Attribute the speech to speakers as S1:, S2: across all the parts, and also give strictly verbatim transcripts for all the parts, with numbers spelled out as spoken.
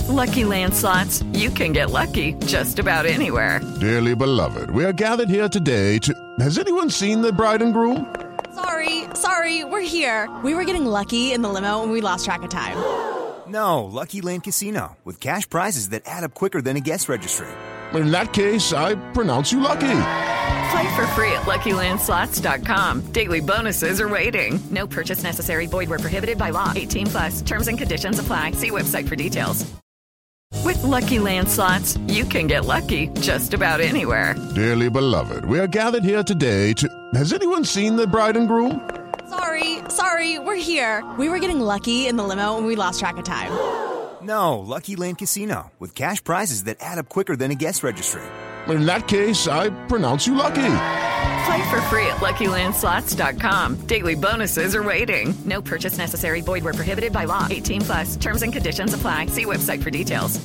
S1: With Lucky Land Slots, you can get lucky just about anywhere.
S2: Dearly beloved, we are gathered here today to... Has anyone seen the bride and groom?
S3: Sorry, sorry, we're here. We were getting lucky in the limo and we lost track of time.
S4: No, Lucky Land Casino, with cash prizes that add up quicker than a guest registry.
S2: In that case, I pronounce you lucky.
S1: Play for free at Lucky Land Slots dot com. Daily bonuses are waiting. No purchase necessary. Void where prohibited by law. eighteen plus. Terms and conditions apply. See website for details. With Lucky Land Slots, you can get lucky just about anywhere.
S2: Dearly beloved, we are gathered here today to... Has anyone seen the bride and groom?
S3: Sorry, sorry, we're here. We were getting lucky in the limo and we lost track of time.
S4: No, Lucky Land Casino, with cash prizes that add up quicker than a guest registry.
S2: In that case, I pronounce you lucky.
S1: Play for free at Lucky Land Slots dot com. Daily bonuses are waiting. No purchase necessary. Void where prohibited by law. eighteen plus. Terms and conditions apply. See website for details.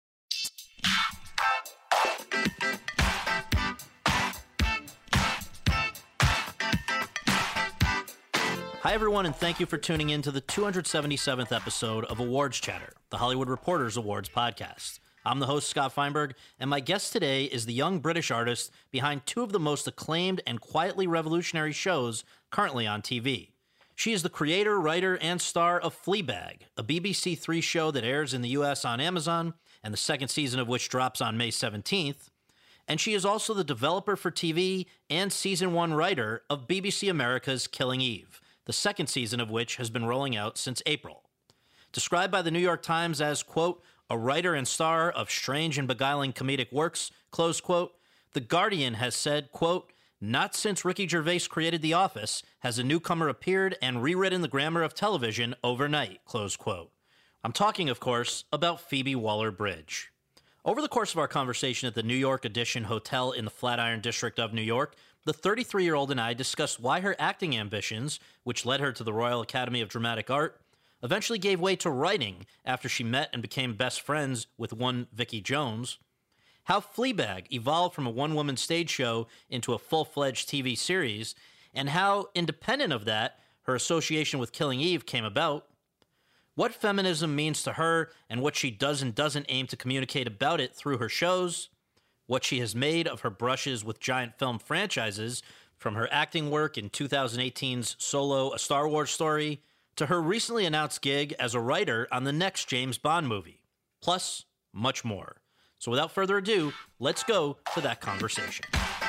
S5: Hi, everyone, and thank you for tuning in to the two hundred seventy-seventh episode of Awards Chatter, the Hollywood Reporters Awards podcast. I'm the host, Scott Feinberg, and my guest today is the young British artist behind two of the most acclaimed and quietly revolutionary shows currently on T V. She is the creator, writer, and star of Fleabag, a B B C Three show that airs in the U S on Amazon, and the second season of which drops on May seventeenth. And she is also the developer for T V and season one writer of B B C America's Killing Eve, the second season of which has been rolling out since April. Described by the New York Times as, quote, a writer and star of strange and beguiling comedic works, close quote, The Guardian has said, quote, not since Ricky Gervais created The Office has a newcomer appeared and rewritten the grammar of television overnight, close quote. I'm talking, of course, about Phoebe Waller-Bridge. Over the course of our conversation at the New York Edition Hotel in the Flatiron District of New York, the thirty-three-year-old and I discussed why her acting ambitions, which led her to the Royal Academy of Dramatic Art, eventually gave way to writing after she met and became best friends with one Vicky Jones, how Fleabag evolved from a one-woman stage show into a full-fledged T V series, and how, independent of that, her association with Killing Eve came about, what feminism means to her and what she does and doesn't aim to communicate about it through her shows, what she has made of her brushes with giant film franchises, from her acting work in two thousand eighteen's Solo, A Star Wars Story, to her recently announced gig as a writer on the next James Bond movie, plus much more. So without further ado, let's go to that conversation.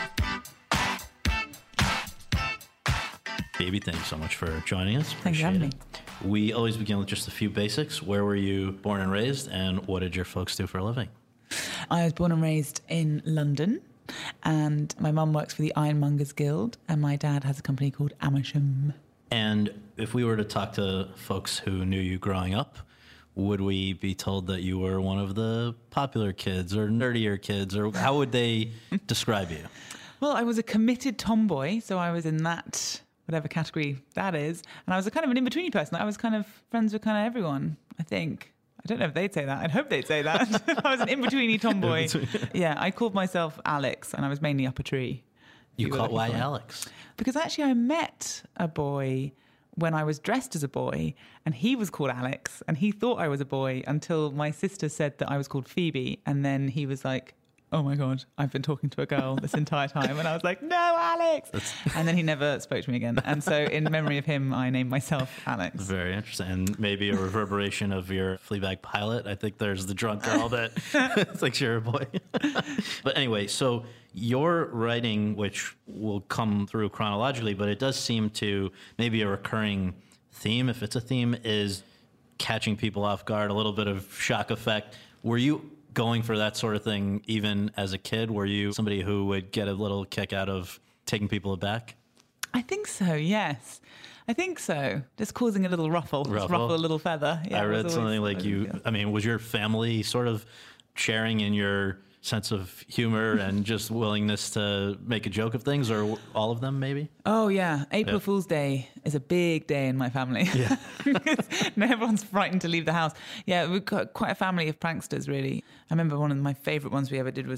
S5: Phoebe, thank you so much for joining us.
S6: Thanks for having me.
S5: We always begin with just a few basics. Where were you born and raised, and what did your folks do for a living?
S6: I was born and raised in London, and my mum works for the Ironmongers Guild, and my dad has a company called Amersham.
S5: And if we were to talk to folks who knew you growing up, would we be told that you were one of the popular kids or nerdier kids, or how would they describe you?
S6: Well, I was a committed tomboy, so I was in that, whatever category that is, and I was a kind of an in-between person. I was kind of friends with kind of everyone, I think. I don't know if they'd say that. I'd hope they'd say that. I was an in-betweeny tomboy. Yeah, I called myself Alex, and I was mainly up a tree.
S5: You called why Alex?
S6: Because actually I met a boy when I was dressed as a boy, and he was called Alex, and he thought I was a boy until my sister said that I was called Phoebe, and then he was like, oh my God, I've been talking to a girl this entire time. And I was like, no, Alex. That's... And then he never spoke to me again. And so in memory of him, I named myself Alex.
S5: Very interesting. And maybe a reverberation of your Fleabag pilot. I think there's the drunk girl that thinks you're a boy. But anyway, so your writing, which will come through chronologically, but it does seem to maybe a recurring theme, if it's a theme, is catching people off guard, a little bit of shock effect. Were you going for that sort of thing even as a kid? Were you somebody who would get a little kick out of taking people aback?
S6: I think so, yes. I think so. Just causing a little ruffle.
S5: Ruffle,
S6: Just ruffle a little feather. Yeah,
S5: I read something like you, I mean, was your family sort of sharing in your sense of humor and just willingness to make a joke of things, or all of them maybe?
S6: Oh, yeah. April
S5: yeah.
S6: Fool's Day is a big day in my family. Yeah. Everyone's frightened to leave the house. Yeah, we've got quite a family of pranksters, really. I remember one of my favourite ones we ever did was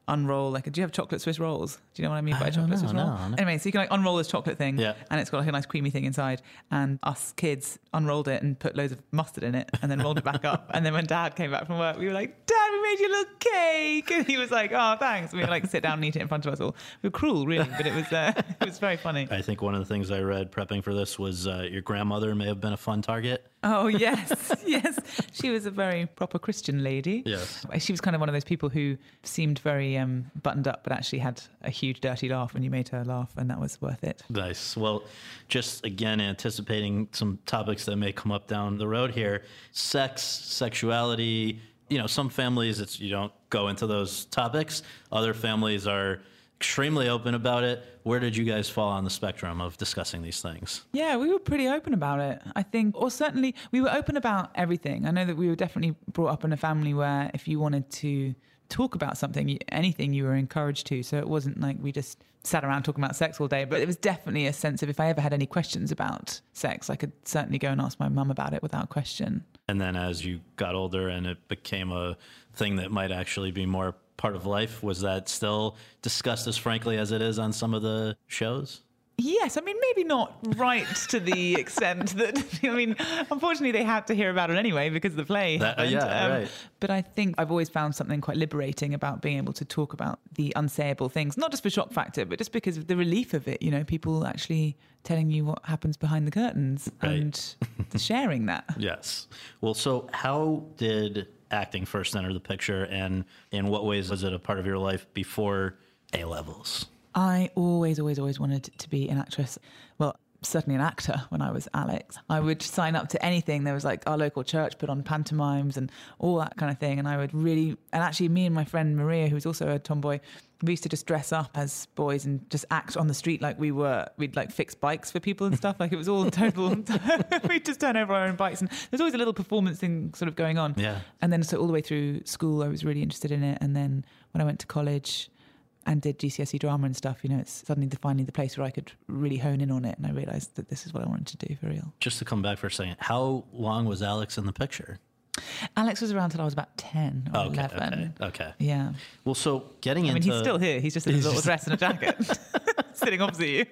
S6: unroll, like, do you have chocolate Swiss rolls? Do you know what I mean by
S5: I
S6: a chocolate
S5: don't
S6: Swiss
S5: know,
S6: roll?
S5: no, no.
S6: Anyway, so you can like unroll this chocolate thing,
S5: Yeah.
S6: and it's got like a nice creamy thing inside. And us kids unrolled it and put loads of mustard in it, and then rolled it back up. And then when Dad came back from work, we were like, "Dad, we made you a little cake," and he was like, "Oh, thanks." And we were like, sit down and eat it in front of us all. We were cruel, really, but it was uh, it was very funny.
S5: I think one of the things I read prepping for this was uh, your grandmother may have been a fun target.
S6: Oh, yes, yes. She was a very proper Christian lady.
S5: Yes.
S6: She was kind of one of those people who seemed very um, buttoned up, but actually had a huge dirty laugh when you made her laugh, and that was worth it.
S5: Nice. Well, just again, anticipating some topics that may come up down the road here. Sex, sexuality, you know, some families, it's you don't go into those topics. Other families are extremely open about it. Where did you guys fall on the spectrum of discussing these things?
S6: Yeah, we were pretty open about it, I think. Or certainly, we were open about everything. I know that we were definitely brought up in a family where if you wanted to talk about something, anything, you were encouraged to. So it wasn't like we just sat around talking about sex all day, but it was definitely a sense of if I ever had any questions about sex, I could certainly go and ask my mum about it without question.
S5: And then as you got older and it became a thing that might actually be more part of life, was that still discussed as frankly as it is on some of the shows?
S6: Yes, I mean, maybe not right to the extent that, I mean, unfortunately they had to hear about it anyway because the play
S5: That, uh,
S6: happened.
S5: yeah,
S6: Um,
S5: right.
S6: But I think I've always found something quite liberating about being able to talk about the unsayable things, not just for shock factor, but just because of the relief of it, you know, people actually telling you what happens behind the curtains
S5: Right.
S6: and sharing that.
S5: Yes. Well, so how did acting first enter the picture, and in what ways was it a part of your life before A-levels?
S6: I always, always, always wanted to be an actress. Well, certainly an actor when I was Alex. I would sign up to anything. There was like our local church put on pantomimes and all that kind of thing. And I would really, and actually me and my friend Maria, who was also a tomboy, we used to just dress up as boys and just act on the street like we were, we'd like fix bikes for people and stuff. Like it was all total, we'd just turn over our own bikes. And there's always a little performance thing sort of going on.
S5: Yeah.
S6: And then so all the way through school, I was really interested in it. And then when I went to college and did G C S E drama and stuff, you know, it's suddenly the, finally the place where I could really hone in on it. And I realised that this is what I wanted to do for real.
S5: Just to come back for a second, how long was Alex in the picture?
S6: Alex was around till I was about ten or
S5: Okay,
S6: eleven.
S5: okay, okay.
S6: Yeah.
S5: Well, so getting
S6: I mean,
S5: into...
S6: he's still here. He's just in a little dress and a jacket, sitting opposite you.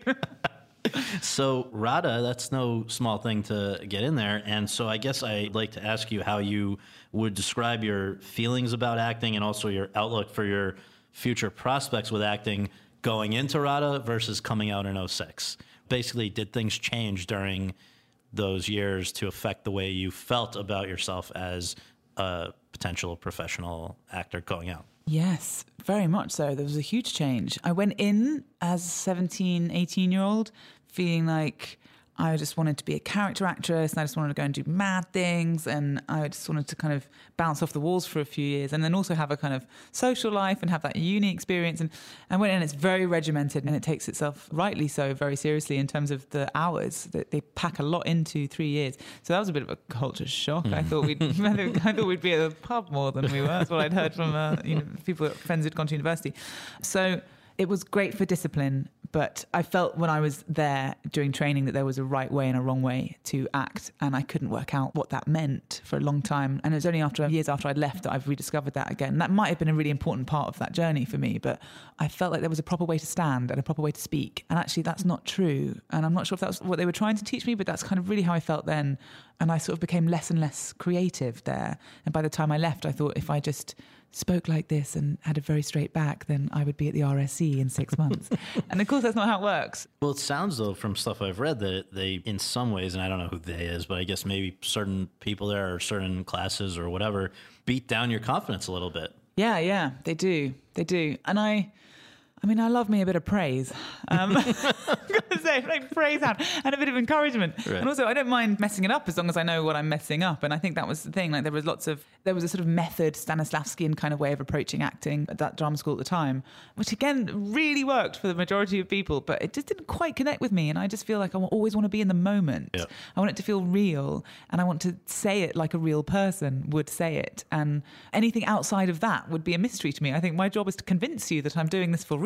S5: So RADA, that's no small thing to get in there. And so I guess I'd like to ask you how you would describe your feelings about acting and also your outlook for your future prospects with acting going into RADA versus coming out in oh six. Basically, did things change during those years to affect the way you felt about yourself as a potential professional actor going out?
S6: Yes, very much so. There was a huge change. I went in as a seventeen, eighteen-year-old feeling like I just wanted to be a character actress and I just wanted to go and do mad things and I just wanted to kind of bounce off the walls for a few years and then also have a kind of social life and have that uni experience. And I went in and it's very regimented and it takes itself, rightly so, very seriously in terms of the hours that they pack a lot into three years. So that was a bit of a culture shock. Mm. I thought we'd I thought we'd be at the pub more than we were. That's what I'd heard from uh, you know, people, friends who'd gone to university. So it was great for discipline, but I felt when I was there during training that there was a right way and a wrong way to act, and I couldn't work out what that meant for a long time. And it was only after years after I'd left that I've rediscovered that again. That might have been a really important part of that journey for me, but I felt like there was a proper way to stand and a proper way to speak. And actually that's not true. And I'm not sure if that's what they were trying to teach me, but that's kind of really how I felt then. And I sort of became less and less creative there. And by the time I left, I thought if I just spoke like this and had a very straight back, then I would be at the R S C in six months. And of course, that's not how it works.
S5: Well, it sounds, though, from stuff I've read that they, in some ways, and I don't know who they is, but I guess maybe certain people there or certain classes or whatever, beat down your confidence a little bit.
S6: Yeah, yeah, they do. They do. And I... I mean, I love me a bit of praise. Um, I'm going to say, like praise out and a bit of encouragement. Right. And also, I don't mind messing it up as long as I know what I'm messing up. And I think that was the thing. Like, there was lots of, there was a sort of method, Stanislavskian kind of way of approaching acting at that drama school at the time, which again really worked for the majority of people, but it just didn't quite connect with me. And I just feel like I always want to be in the moment. Yeah. I want it to feel real, and I want to say it like a real person would say it. And anything outside of that would be a mystery to me. I think my job is to convince you that I'm doing this for real.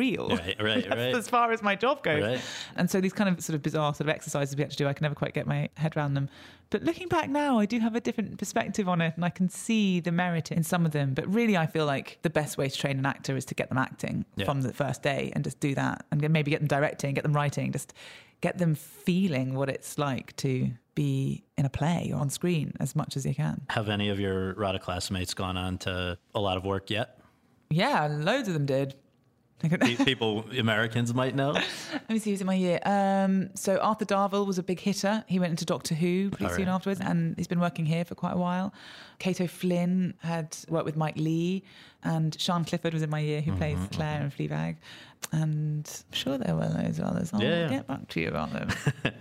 S6: real.
S5: Right, right,
S6: That's
S5: right.
S6: as far as my job goes.
S5: Right.
S6: And so these kind of sort of bizarre sort of exercises we had to do, I can never quite get my head around them. But looking back now, I do have a different perspective on it, and I can see the merit in some of them. But really, I feel like the best way to train an actor is to get them acting
S5: Yeah.
S6: from the first day and just do that, and maybe get them directing, get them writing, just get them feeling what it's like to be in a play or on screen as much as you can.
S5: Have any of your RADA classmates gone on to a lot of work yet?
S6: Yeah, loads of them did.
S5: Pe- People, Americans might know.
S6: Let me see who's in my year. Um, so Arthur Darvill was a big hitter. He went into Doctor Who pretty
S5: All
S6: soon
S5: right.
S6: afterwards, and he's been working here for quite a while. Cato Flynn had worked with Mike Lee, and Sian Clifford was in my year, who
S5: Mm-hmm,
S6: plays Claire in Fleabag. And I'm sure there were loads of others. I'll
S5: Yeah, yeah.
S6: get back to you about them.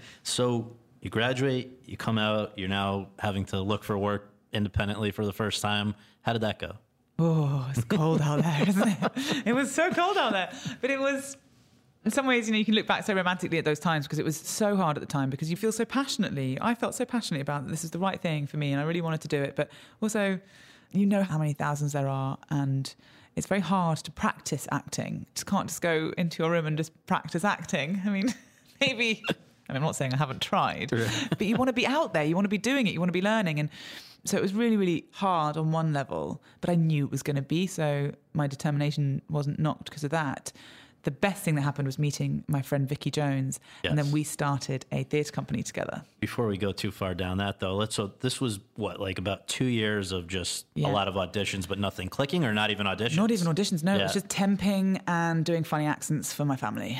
S5: So you graduate, you come out, you're now having to look for work independently for the first time. How did that go?
S6: Oh, it's cold out there, isn't it? It was so cold out there. But it was, in some ways, you know, you can look back so romantically at those times because it was so hard at the time, because you feel so passionately. I felt so passionately about this is the right thing for me, and I really wanted to do it. But also, you know how many thousands there are, and it's very hard to practice acting. You just can't just go into your room and just practice acting. I mean, maybe... I mean, I'm not saying I haven't tried, but you want to be out there. You want to be doing it. You want to be learning. And so it was really, really hard on one level, but I knew it was going to be. So my determination wasn't knocked because of that. The best thing that happened was meeting my friend Vicky Jones,
S5: Yes.
S6: and then we started a theatre company together.
S5: Before we go too far down that, though, let's. So this was what, like about two years of just
S6: Yeah.
S5: a lot of auditions, but nothing clicking, or not even auditions.
S6: Not even auditions, no. It was
S5: Yeah.
S6: just temping and doing funny accents for my family.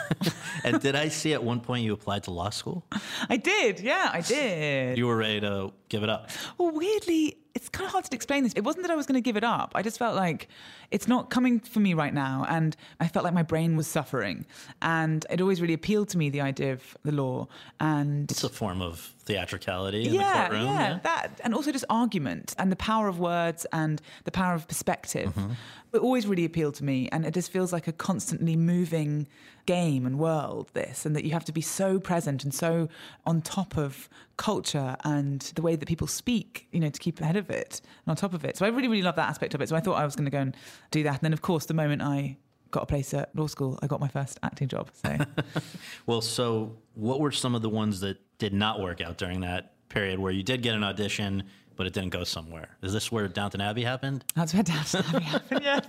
S5: And did I see at one point you applied to law school?
S6: I did, yeah, I did.
S5: You were ready to give it up.
S6: Well, weirdly, it's kind of hard to explain this. It wasn't that I was going to give it up. I just felt like it's not coming for me right now. And I felt like my brain was suffering. And it always really appealed to me, the idea of the law. And
S5: It's a form of theatricality in
S6: yeah,
S5: the courtroom.
S6: yeah, that, and also just argument and the power of words and the power of perspective. It always really appealed to me, and it just feels like a constantly moving game and world, this, and that you have to be so present and so on top of culture and the way that people speak, you know, to keep ahead of it and on top of it. So I really, really love that aspect of it. So I thought I was going to go and do that. And then, of course, the moment I got a place at law school, I got my first acting job. So
S5: Well, so what were some of the ones that did not work out during that period where you did get an audition, but it didn't go somewhere? Is this where Downton Abbey happened?
S6: that's where Downton Abbey happened, yeah.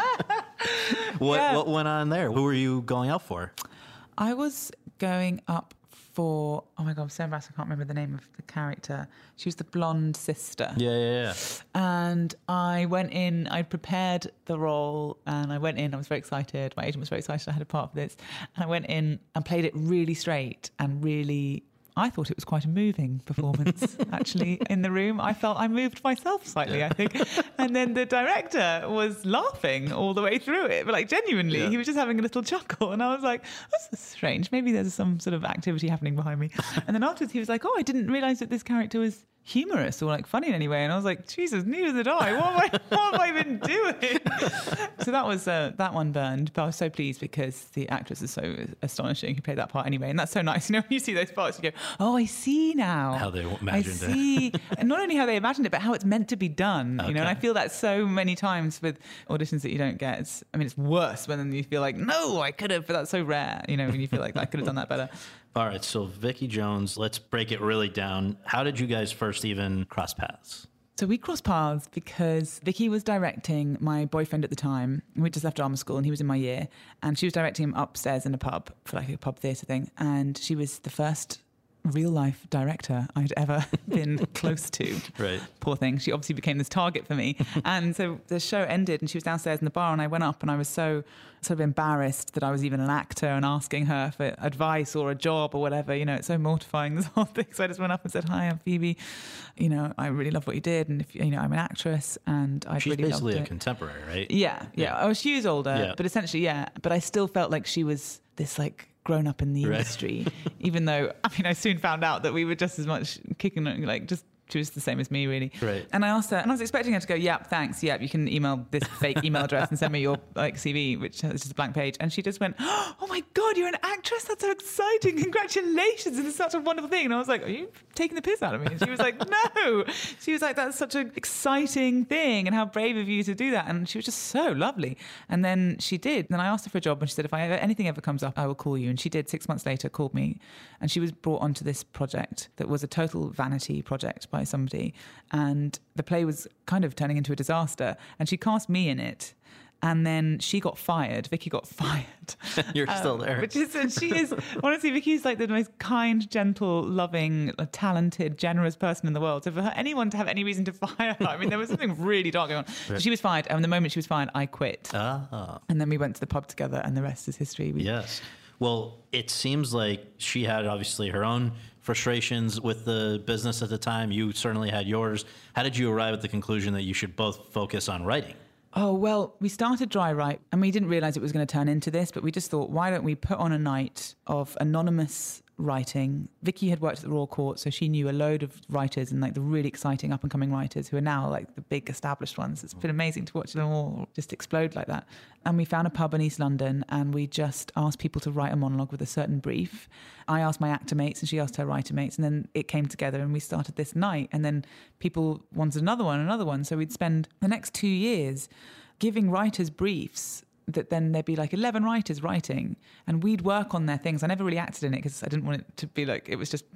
S5: What
S6: Yeah.
S5: What went on there? Who were you going out for?
S6: I was going up for, oh my God, I'm so embarrassed, I can't remember the name of the character. She was the blonde sister.
S5: Yeah, yeah, yeah.
S6: And I went in, I prepared the role, and I went in, I was very excited. My agent was very excited I had a part for this. And I went in and played it really straight and really, I thought it was quite a moving performance, actually, in the room. I felt I moved myself slightly, I think. And then the director was laughing all the way through it, but like genuinely,
S5: Yeah.
S6: he was just having a little chuckle. And I was like, that's strange. Maybe there's some sort of activity happening behind me. And then afterwards, he was like, oh, I didn't realise that this character was humorous or like funny in any way. And I was like, Jesus, neither did I. What am I, what have I been doing? So that was, uh, that one burned. But I was so pleased because the actress is so astonishing who played that part anyway. And that's so nice. You know, when you see those parts, you go, oh, I see now.
S5: How they imagined
S6: I
S5: it.
S6: see. And not only how they imagined it, but how it's meant to be done. You know, and I
S5: Okay.
S6: feel that so many times with auditions that you don't get. It's, I mean, it's worse when you feel like, no, I could have, but that's so rare. You know, when you feel like I could have done that better.
S5: All right, so Vicky Jones, let's break it really down. How did you guys first even cross paths?
S6: So we crossed paths because Vicky was directing my boyfriend at the time. We just left drama school and he was in my year. And she was directing him upstairs in a pub for like a pub theatre thing. And she was the first real life director I'd ever been close to.
S5: Right.
S6: Poor thing. She obviously became this target for me. And so the show ended and she was downstairs in the bar and I went up and I was so sort of embarrassed that I was even an actor and asking her for advice or a job or whatever. You know, it's so mortifying, this whole thing. So I just went up and said, hi, I'm Phoebe. You know, I really love what you did. And if you know, I'm an actress and I
S5: She's
S6: really loved
S5: basically a
S6: it.
S5: contemporary, right?
S6: Yeah, yeah.
S5: Yeah.
S6: I was, she was older,
S5: Yeah.
S6: but essentially, yeah. But I still felt like she was this like grown up in the
S5: Right.
S6: industry, even though, I mean, I soon found out that we were just as much kicking, like just She was the same as me, really.
S5: Right.
S6: And I asked her, and I was expecting her to go, yep, thanks, yep, you can email this fake email address and send me your like C V, which is just a blank page. And she just went, oh my God, you're an actress? That's so exciting. Congratulations. And it's such a wonderful thing. And I was like, are you taking the piss out of me? And she was like, no. She was like, that's such an exciting thing and how brave of you to do that. And she was just so lovely. And then she did. Then I asked her for a job and she said, if I ever, anything ever comes up, I will call you. And she did. Six months later, called me. And she was brought onto this project that was a total vanity project by somebody. And the play was kind of turning into a disaster. And she cast me in it. And then she got fired. Vicky got fired.
S5: You're um, still there.
S6: Which is, and she is, honestly, Vicky's like the most kind, gentle, loving, talented, generous person in the world. So for her, anyone to have any reason to fire her, I mean, there was something really dark going on. Right. So she was fired. And the moment she was fired, I quit.
S5: Ah.
S6: And then we went to the pub together and the rest is history. We,
S5: yes. Well, it seems like she had obviously her own frustrations with the business at the time. You certainly had yours. How did you arrive at the conclusion that you should both focus on writing?
S6: Oh, well, we started Dry Write and we didn't realise it was going to turn into this, but we just thought, why don't we put on a night of anonymous writing? Vicky had worked at the Royal Court, so she knew a load of writers and like the really exciting up and coming writers who are now like the big established ones. It's been amazing to watch them all just explode like that. And we found a pub in East London and we just asked people to write a monologue with a certain brief. I asked my actor mates and she asked her writer mates, and then it came together and we started this night. And then people wanted another one, another one. So we'd spend the next two years giving writers briefs that then there'd be like eleven writers writing and we'd work on their things. I never really acted in it because I didn't want it to be like, it was just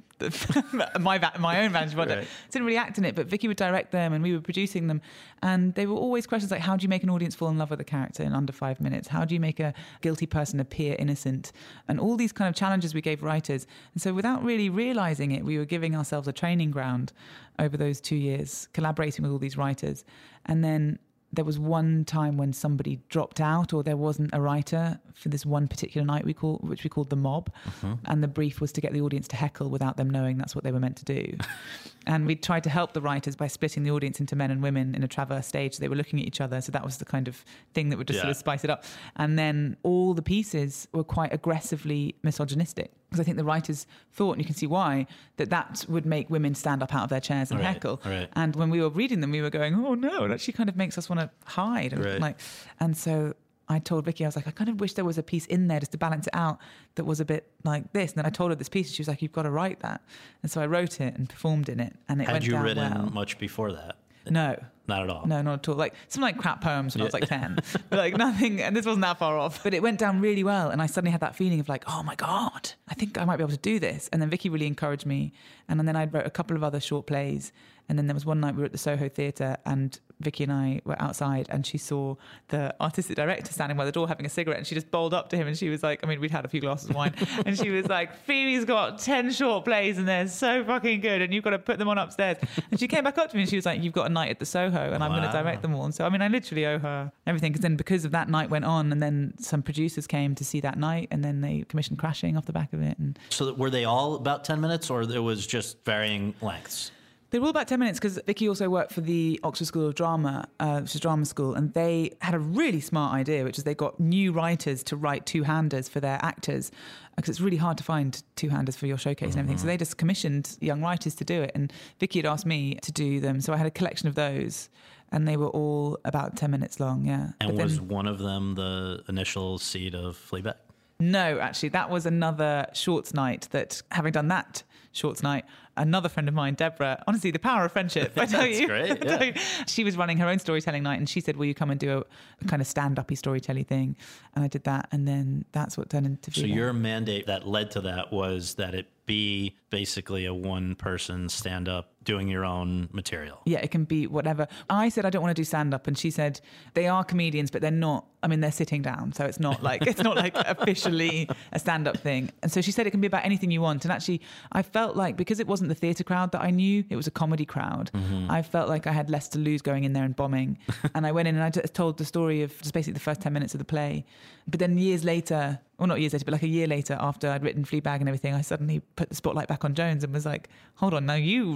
S6: my my own vantage point. Right. I didn't really act in it, but Vicky would direct them and we were producing them. And they were always questions like, how do you make an audience fall in love with a character in under five minutes? How do you make a guilty person appear innocent? And all these kind of challenges we gave writers. And so without really realising it, we were giving ourselves a training ground over those two years, collaborating with all these writers. And then there was one time when somebody dropped out or there wasn't a writer for this one particular night we call, which we called the mob. Uh-huh. And the brief was to get the audience to heckle without them knowing that's what they were meant to do. And we tried to help the writers by splitting the audience into men and women in a traverse stage. So they were looking at each other. So that was the kind of thing that would just yeah. sort of spice it up. And then all the pieces were quite aggressively misogynistic. Because I think the writers thought, and you can see why, that that would make women stand up out of their chairs and
S5: right,
S6: heckle.
S5: Right.
S6: And when we were reading them, we were going, oh no, it actually kind of makes us want to hide. And,
S5: right.
S6: like, and so I told Vicky, I was like, I kind of wish there was a piece in there just to balance it out that was a bit like this. And then I told her this piece and she was like, you've got to write that. And so I wrote it and performed in it. And it
S5: Had
S6: went
S5: you
S6: down
S5: written
S6: well.
S5: much before that?
S6: No.
S5: Not at all?
S6: No, not at all. Like some like crap poems when yeah. I was like ten. But like nothing, and this wasn't that far off. But it went down really well and I suddenly had that feeling of like, oh my God, I think I might be able to do this. And then Vicky really encouraged me. And then I wrote a couple of other short plays. And then there was one night we were at the Soho Theatre and Vicky and I were outside and she saw the artistic director standing by the door having a cigarette and she just bowled up to him and she was like, I mean, we'd had a few glasses of wine and she was like, Phoebe's got ten short plays and they're so fucking good and you've got to put them on upstairs. And she came back up to me and she was like, you've got a night at the Soho and I'm wow. going to direct them all. And so, I mean, I literally owe her everything because then because of that night went on and then some producers came to see that night and then they commissioned Crashing off the back of it. And
S5: so were they all about ten minutes or it was just varying lengths?
S6: They were all about ten minutes because Vicky also worked for the Oxford School of Drama, uh, which is drama school, and they had a really smart idea, which is they got new writers to write two-handers for their actors because it's really hard to find two-handers for your showcase mm-hmm. and everything. So they just commissioned young writers to do it, and Vicky had asked me to do them. So I had a collection of those, and they were all about ten minutes long, yeah.
S5: And
S6: but
S5: was
S6: then,
S5: one of them the initial seed of Fleabag?
S6: No, actually, that was another shorts night that, having done that shorts night, another friend of mine, Deborah, honestly, the power of friendship, I tell you.
S5: That's great, yeah.
S6: you. She was running her own storytelling night and she said, will you come and do a, a kind of stand-up-y storytelling thing? And I did that and then that's what turned into
S5: So
S6: Fleabag.
S5: your mandate that led to that was that it be basically a one-person stand-up doing your own material.
S6: Yeah, it can be whatever. I said I don't want to do stand-up and she said they are comedians but they're not, I mean, they're sitting down, so it's not like it's not like officially a stand-up thing. And so she said it can be about anything you want. And actually, I felt like because it wasn't the theatre crowd that I knew, it was a comedy crowd. Mm-hmm. I felt like I had less to lose going in there and bombing. And I went in and I just told the story of just basically the first ten minutes of the play. But then years later, well, not years later, but like a year later, after I'd written Fleabag and everything, I suddenly put the spotlight back on Jones and was like, hold on, now you write something.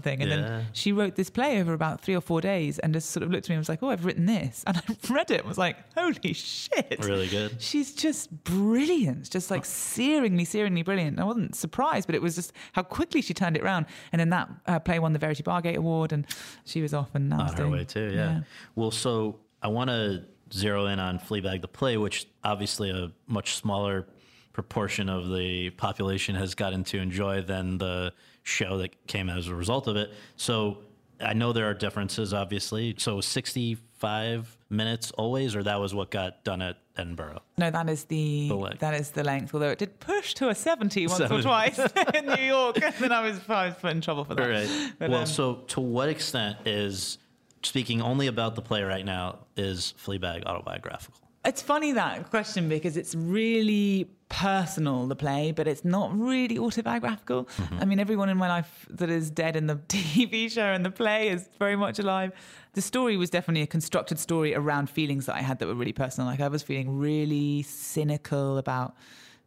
S6: something. And
S5: Yeah.
S6: then she wrote this play over about three or four days and just sort of looked at me and was like, oh, I've written this. And I read it and was like, holy shit.
S5: Really good.
S6: She's just brilliant, just like searingly, searingly brilliant. I wasn't surprised, but it was just how quickly she turned it around. And then that uh, play won the Verity Bargate Award, and she was off and now
S5: On her
S6: doing,
S5: way too, yeah.
S6: yeah.
S5: Well, so I want to zero in on Fleabag the play, which obviously a much smaller proportion of the population has gotten to enjoy than the show that came as a result of it. So I know there are differences, obviously. So sixty-five minutes always, or that was what got done at Edinburgh?
S6: No, that is the,
S5: The length.
S6: that is the length. Although it did push to a seventy once
S5: seventy.
S6: or twice in New York, and then I was, I was put in trouble for that.
S5: All right.
S6: But,
S5: well,
S6: um,
S5: so to what extent is, speaking only about the play right now, is Fleabag autobiographical?
S6: It's funny, that question, because it's really personal, the play, but it's not really autobiographical.
S5: Mm-hmm.
S6: I mean, everyone in my life that is dead in the T V show and the play is very much alive. The story was definitely a constructed story around feelings that I had that were really personal. Like I was feeling really cynical about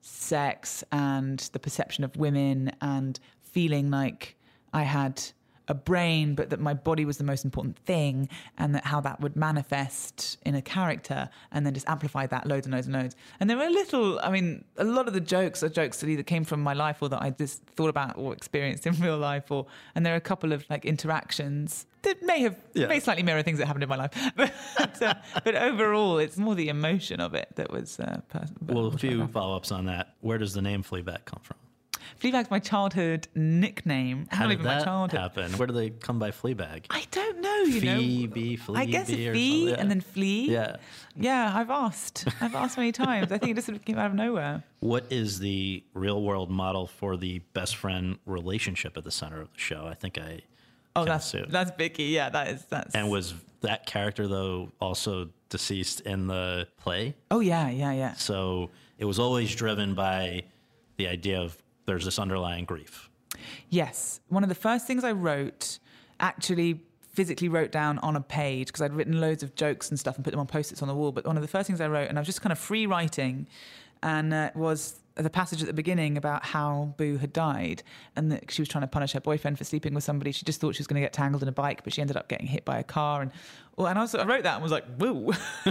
S6: sex and the perception of women, and feeling like I had a brain, but that my body was the most important thing, and that how that would manifest in a character, and then just amplify that loads and loads and loads. And there were a little, I mean, a lot of the jokes are jokes that either came from my life or that I just thought about or experienced in real life, or and there are a couple of like interactions that may have
S5: Yeah.
S6: may slightly mirror things that happened in my life, but, uh, but overall, it's more the emotion of it that was. Uh, pers-
S5: Well, a
S6: was
S5: few
S6: like that.
S5: follow-ups on that. Where does the name Fleabag come from?
S6: Fleabag's my childhood nickname.
S5: How
S6: Not
S5: did
S6: even my
S5: that
S6: childhood.
S5: happen? Where do they come by Fleabag?
S6: I don't know, you
S5: Phoebe,
S6: know.
S5: Fleabag,
S6: I guess a
S5: or
S6: fee
S5: something,
S6: and
S5: yeah.
S6: then flea.
S5: Yeah.
S6: Yeah, I've asked. I've asked many times. I think it just sort of came out of nowhere.
S5: What is the real-world model for the best friend relationship at the center of the show? I think I
S6: Oh,
S5: can
S6: that's
S5: assume.
S6: that's Vicky. Yeah, that is that's.
S5: And was that character, though, also deceased in the play?
S6: Oh yeah, yeah, yeah.
S5: So it was always driven by the idea of there's this underlying grief.
S6: Yes, one of the first things I wrote, actually physically wrote down on a page, because I'd written loads of jokes and stuff and put them on post-its on the wall. But one of the first things I wrote, and I was just kind of free writing, and uh, was the passage at the beginning about how Boo had died, and that she was trying to punish her boyfriend for sleeping with somebody. She just thought she was going to get tangled in a bike, but she ended up getting hit by a car. And well, and I, was, I wrote that and was like, woo,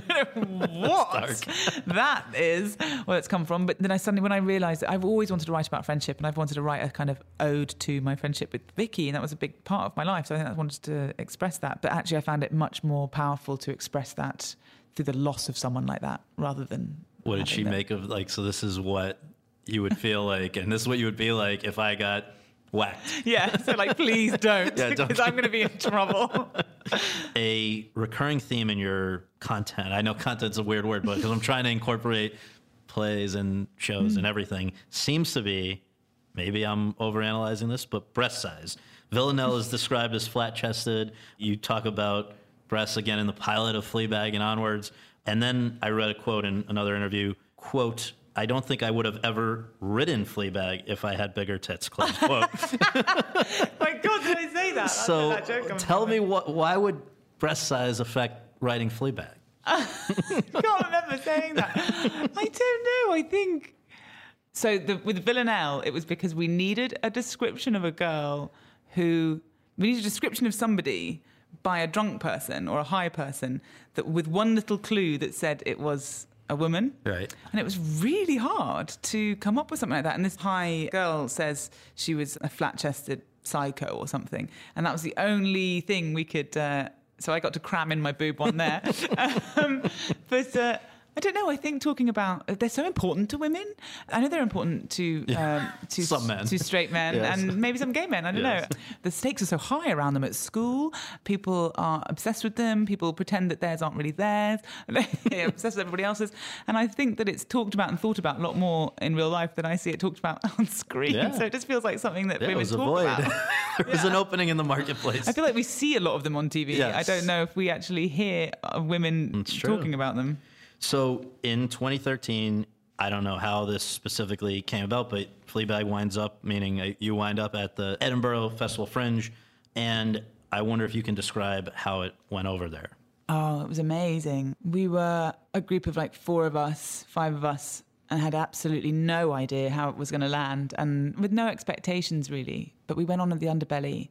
S6: what? That is where it's come from. But then I suddenly, when I realised that I've always wanted to write about friendship, and I've wanted to write a kind of ode to my friendship with Vicky, and that was a big part of my life. So I think I wanted to express that. But actually I found it much more powerful to express that through the loss of someone like that, rather than...
S5: What did
S6: having
S5: she
S6: the-
S5: make of, like, so this is what you would feel like, and this is what you would be like if I got whacked.
S6: Yeah, so like, please don't,
S5: Yeah, don't.
S6: because I'm going to be in trouble.
S5: A recurring theme in your content, I know content's a weird word, but because I'm trying to incorporate plays and shows
S6: Mm.
S5: and everything, seems to be, maybe I'm overanalyzing this, but breast size. Villanelle is described as flat-chested. You talk about breasts again in the pilot of Fleabag and onwards. And then I read a quote in another interview, quote, I don't think I would have ever ridden Fleabag if I had bigger tits, close quote.
S6: My God, did I say that? That's
S5: So
S6: where that joke comes
S5: tell
S6: from.
S5: me, what, why would breast size affect writing Fleabag?
S6: I can't remember saying that. I don't know. I think so. The, with Villanelle, it was because we needed a description of a girl who we needed a description of somebody by a drunk person or a high person that with one little clue that said it was a woman.
S5: Right.
S6: And it was really hard to come up with something like that. And this high girl says she was a flat-chested psycho or something. And that was the only thing we could... Uh, so I got to cram in my boob one there. um, but... Uh, I don't know. I think talking about they're so important to women. I know they're important to um, to
S5: Some men.
S6: to straight men
S5: Yes.
S6: and maybe some gay men. I don't
S5: Yes.
S6: know. The stakes are so high around them at school. People are obsessed with them. People pretend that theirs aren't really theirs. They're obsessed with everybody else's. And I think that it's talked about and thought about a lot more in real life than I see it talked about on screen.
S5: Yeah.
S6: So it just feels like something that
S5: There
S6: women
S5: was a
S6: talk
S5: void.
S6: about.
S5: There was an opening in the marketplace.
S6: I feel like we see a lot of them on T V.
S5: Yes.
S6: I don't know if we actually hear uh, women
S5: It's true.
S6: talking about them.
S5: So in twenty thirteen, I don't know how this specifically came about, but Fleabag winds up, meaning uh, you wind up at the Edinburgh Festival Fringe, and I wonder if you can describe how it went over there.
S6: Oh, it was amazing. We were a group of like four of us, five of us, and had absolutely no idea how it was going to land and with no expectations really. But we went on at the Underbelly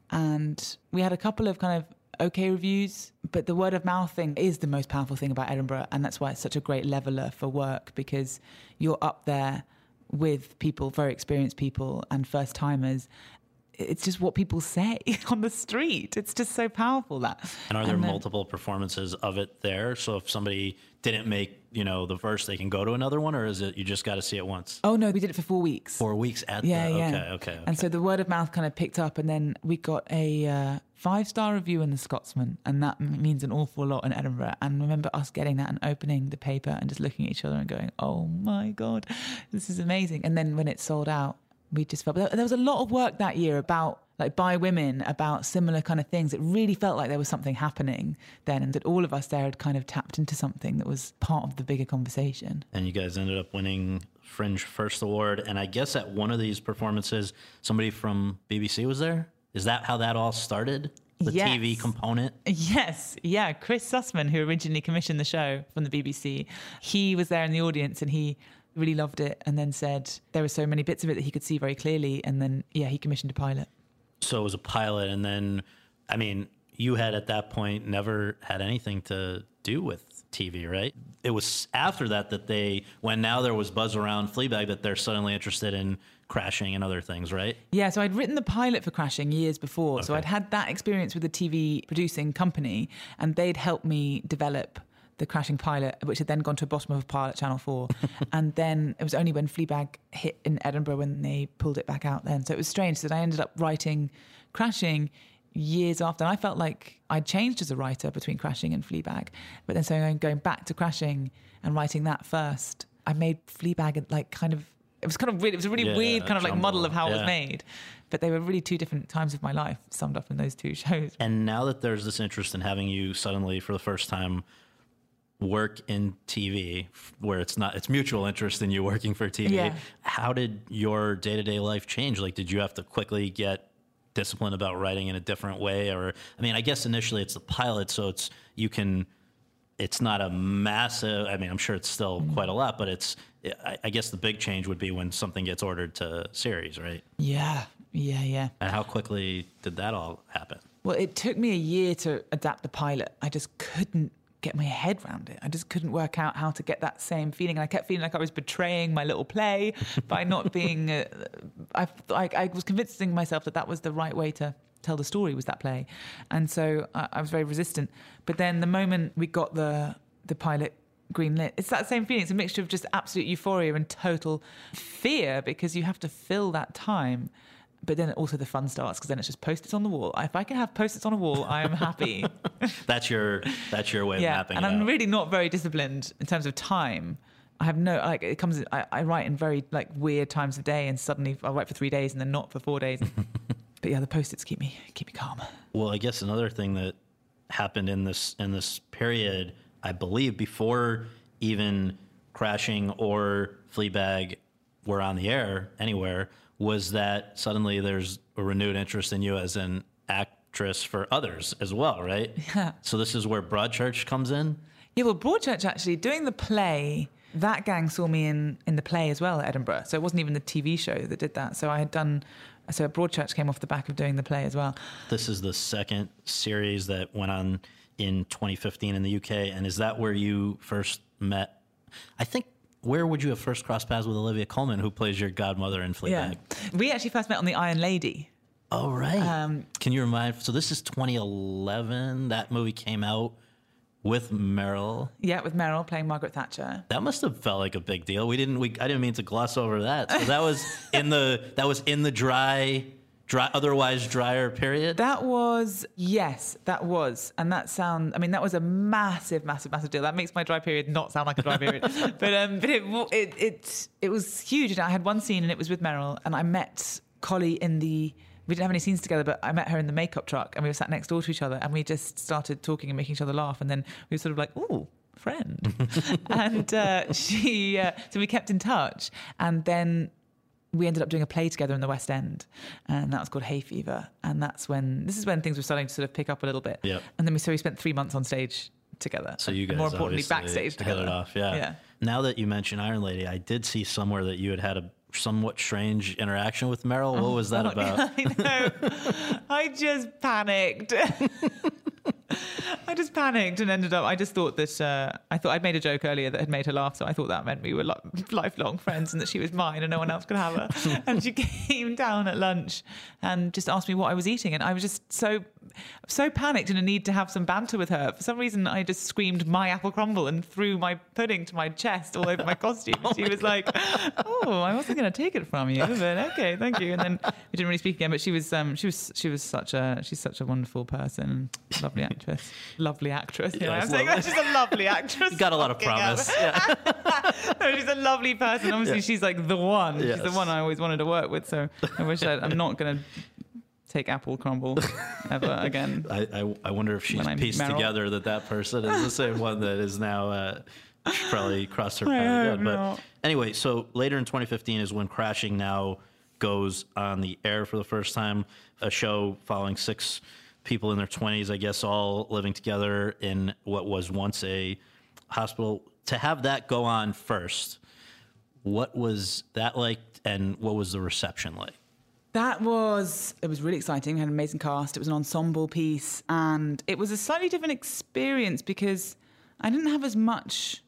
S6: And we had a couple of kind of okay reviews, but the word of mouth thing is the most powerful thing about Edinburgh. And that's why it's such a great leveler for work, because you're up there with people, very experienced people and first timers. It's just what people say on the street. It's just so powerful, that.
S5: And are there
S6: and then,
S5: multiple performances of it there? So if somebody didn't make, you know, the first, they can go to another one, or is it you just got to see it once?
S6: Oh, no, we did it for four weeks.
S5: Four weeks at
S6: yeah,
S5: the...
S6: Yeah.
S5: Okay, okay, okay.
S6: And so the word of mouth kind of picked up, and then we got a uh, five-star review in The Scotsman, and that m- means an awful lot in Edinburgh. And remember us getting that and opening the paper and just looking at each other and going, oh, my God, this is amazing. And then when it sold out, we just felt... There was a lot of work that year about... like by women, about similar kind of things. It really felt like there was something happening then, and that all of us there had kind of tapped into something that was part of the bigger conversation.
S5: And you guys ended up winning Fringe First Award. And I guess at one of these performances, somebody from B B C was there? Is that how that all started? The
S6: yes.
S5: T V component?
S6: Yes. Yeah. Chris Sussman, who originally commissioned the show from the B B C, he was there in the audience, and he really loved it, and then said there were so many bits of it that he could see very clearly. And then, yeah, he commissioned a pilot.
S5: So it was a pilot, and then, I mean, you had at that point never had anything to do with T V, right? It was after that that they, when now there was buzz around Fleabag, that they're suddenly interested in Crashing and other things, right?
S6: Yeah, so I'd written the pilot for Crashing years before. Okay. So I'd had that experience with a T V producing company, and they'd helped me develop the Crashing pilot, which had then gone to a bottom of a pile at Channel four. And then it was only when Fleabag hit in Edinburgh when they pulled it back out then. So it was strange that I ended up writing Crashing years after. And I felt like I'd changed as a writer between Crashing and Fleabag. But then so going back to Crashing and writing that first, I made Fleabag like kind of, it was kind of really, it was a really
S5: yeah,
S6: weird kind of like model of how
S5: yeah.
S6: it was made. But they were really two different times of my life summed up in those two shows.
S5: And now that there's this interest in having you suddenly for the first time work in T V, where it's not, it's mutual interest in you working for T V.
S6: Yeah.
S5: How did your day-to-day life change? Like, did you have to quickly get disciplined about writing in a different way? Or, I mean, I guess initially it's the pilot, so it's, you can, it's not a massive, I mean, I'm sure it's still mm. quite a lot, but it's, I, I guess the big change would be when something gets ordered to series, right?
S6: Yeah, yeah, yeah.
S5: And how quickly did that all happen?
S6: Well, it took me a year to adapt the pilot. I just couldn't get my head around it. I just couldn't work out how to get that same feeling. And I kept feeling like I was betraying my little play by not being... Uh, I, I, I was convincing myself that that was the right way to tell the story, was that play. And so I, I was very resistant. But then the moment we got the the pilot greenlit, it's that same feeling. It's a mixture of just absolute euphoria and total fear, because you have to fill that time. But then also the fun starts, because then it's just post-its on the wall. If I can have post-its on a wall, I am happy.
S5: That's your that's your way
S6: yeah,
S5: of mapping
S6: and
S5: it
S6: I'm
S5: out.
S6: really not very disciplined in terms of time. I have no, like, it comes, I, I write in very, like, weird times of day, and suddenly I'll write for three days and then not for four days. But yeah, the post-its keep me keep me calm.
S5: Well, I guess another thing that happened in this in this period, I believe, before even Crashing or Fleabag were on the air anywhere, was that suddenly there's a renewed interest in you as an actress for others as well, right?
S6: Yeah.
S5: So this is where Broadchurch comes in?
S6: Yeah, well, Broadchurch, actually, doing the play, that gang saw me in, in the play as well at Edinburgh. So it wasn't even the T V show that did that. So I had done... So Broadchurch came off the back of doing the play as well.
S5: This is the second series that went on in twenty fifteen in the U K. And is that where you first met? I think, where would you have first crossed paths with Olivia Colman, who plays your godmother in Fleabag?
S6: Yeah. We actually first met on The Iron Lady.
S5: Oh, right.
S6: Um,
S5: Can you remind... So this is twenty eleven. That movie came out with Meryl.
S6: Yeah, with Meryl playing Margaret Thatcher.
S5: That must have felt like a big deal. We didn't. We I didn't mean to gloss over that. So that was in the that was in the dry, dry, otherwise drier period.
S6: That was yes, that was, and that sound. I mean, that was a massive, massive, massive deal. That makes my dry period not sound like a dry period, but um, but it it it it was huge. And I had one scene, and it was with Meryl, and I met Collie in the. We didn't have any scenes together, but I met her in the makeup truck, and we were sat next door to each other, and we just started talking and making each other laugh, and then we were sort of like, ooh, friend. and uh, she, uh, so we kept in touch, and then we ended up doing a play together in the West End, and that was called Hay Fever, and that's when, this is when things were starting to sort of pick up a little bit.
S5: Yep.
S6: And then we, so we spent three months on stage together.
S5: So you guys,
S6: and more importantly,
S5: obviously
S6: backstage
S5: hit
S6: together.
S5: it off, yeah.
S6: yeah.
S5: Now that you mention Iron Lady, I did see somewhere that you had had a somewhat strange interaction with Meryl. What
S6: Oh,
S5: was that
S6: God.
S5: about?
S6: I know. I just panicked. I just panicked and ended up, I just thought that, uh, I thought I'd made a joke earlier that had made her laugh, so I thought that meant we were li- lifelong friends and that she was mine and no one else could have her. And she came down at lunch and just asked me what I was eating, and I was just so, so panicked in a need to have some banter with her. For some reason, I just screamed, "My apple crumble," and threw my pudding to my chest all over my costume. oh she my was God. like, "Oh, I wasn't going to take it from you, but okay, thank you." And then we didn't really speak again, but she was, um, she was, she was such a, she's such a wonderful person, lovely actress. Lovely actress. You know,
S5: Yes,
S6: I'm saying that she's a lovely actress.
S5: You got a lot of promise. Yeah.
S6: No, she's a lovely person. Obviously,
S5: Yeah.
S6: she's like the one.
S5: Yes.
S6: She's the one I always wanted to work with. So I wish I, I'm not going to take apple crumble ever again.
S5: I, I, I wonder if she's
S6: When I'm
S5: pieced
S6: Meryl.
S5: together that that person is the same one that is now uh, probably crossed her path
S6: I
S5: again.
S6: hope
S5: But
S6: not.
S5: anyway, so later in twenty fifteen is when Crashing now goes on the air for the first time. A show following six people in their twenties, I guess, all living together in what was once a hospital. To have that go on first, what was that like, and what was the reception like?
S6: That was, it was really exciting. We had an amazing cast. It was an ensemble piece. And it was a slightly different experience because I didn't have as much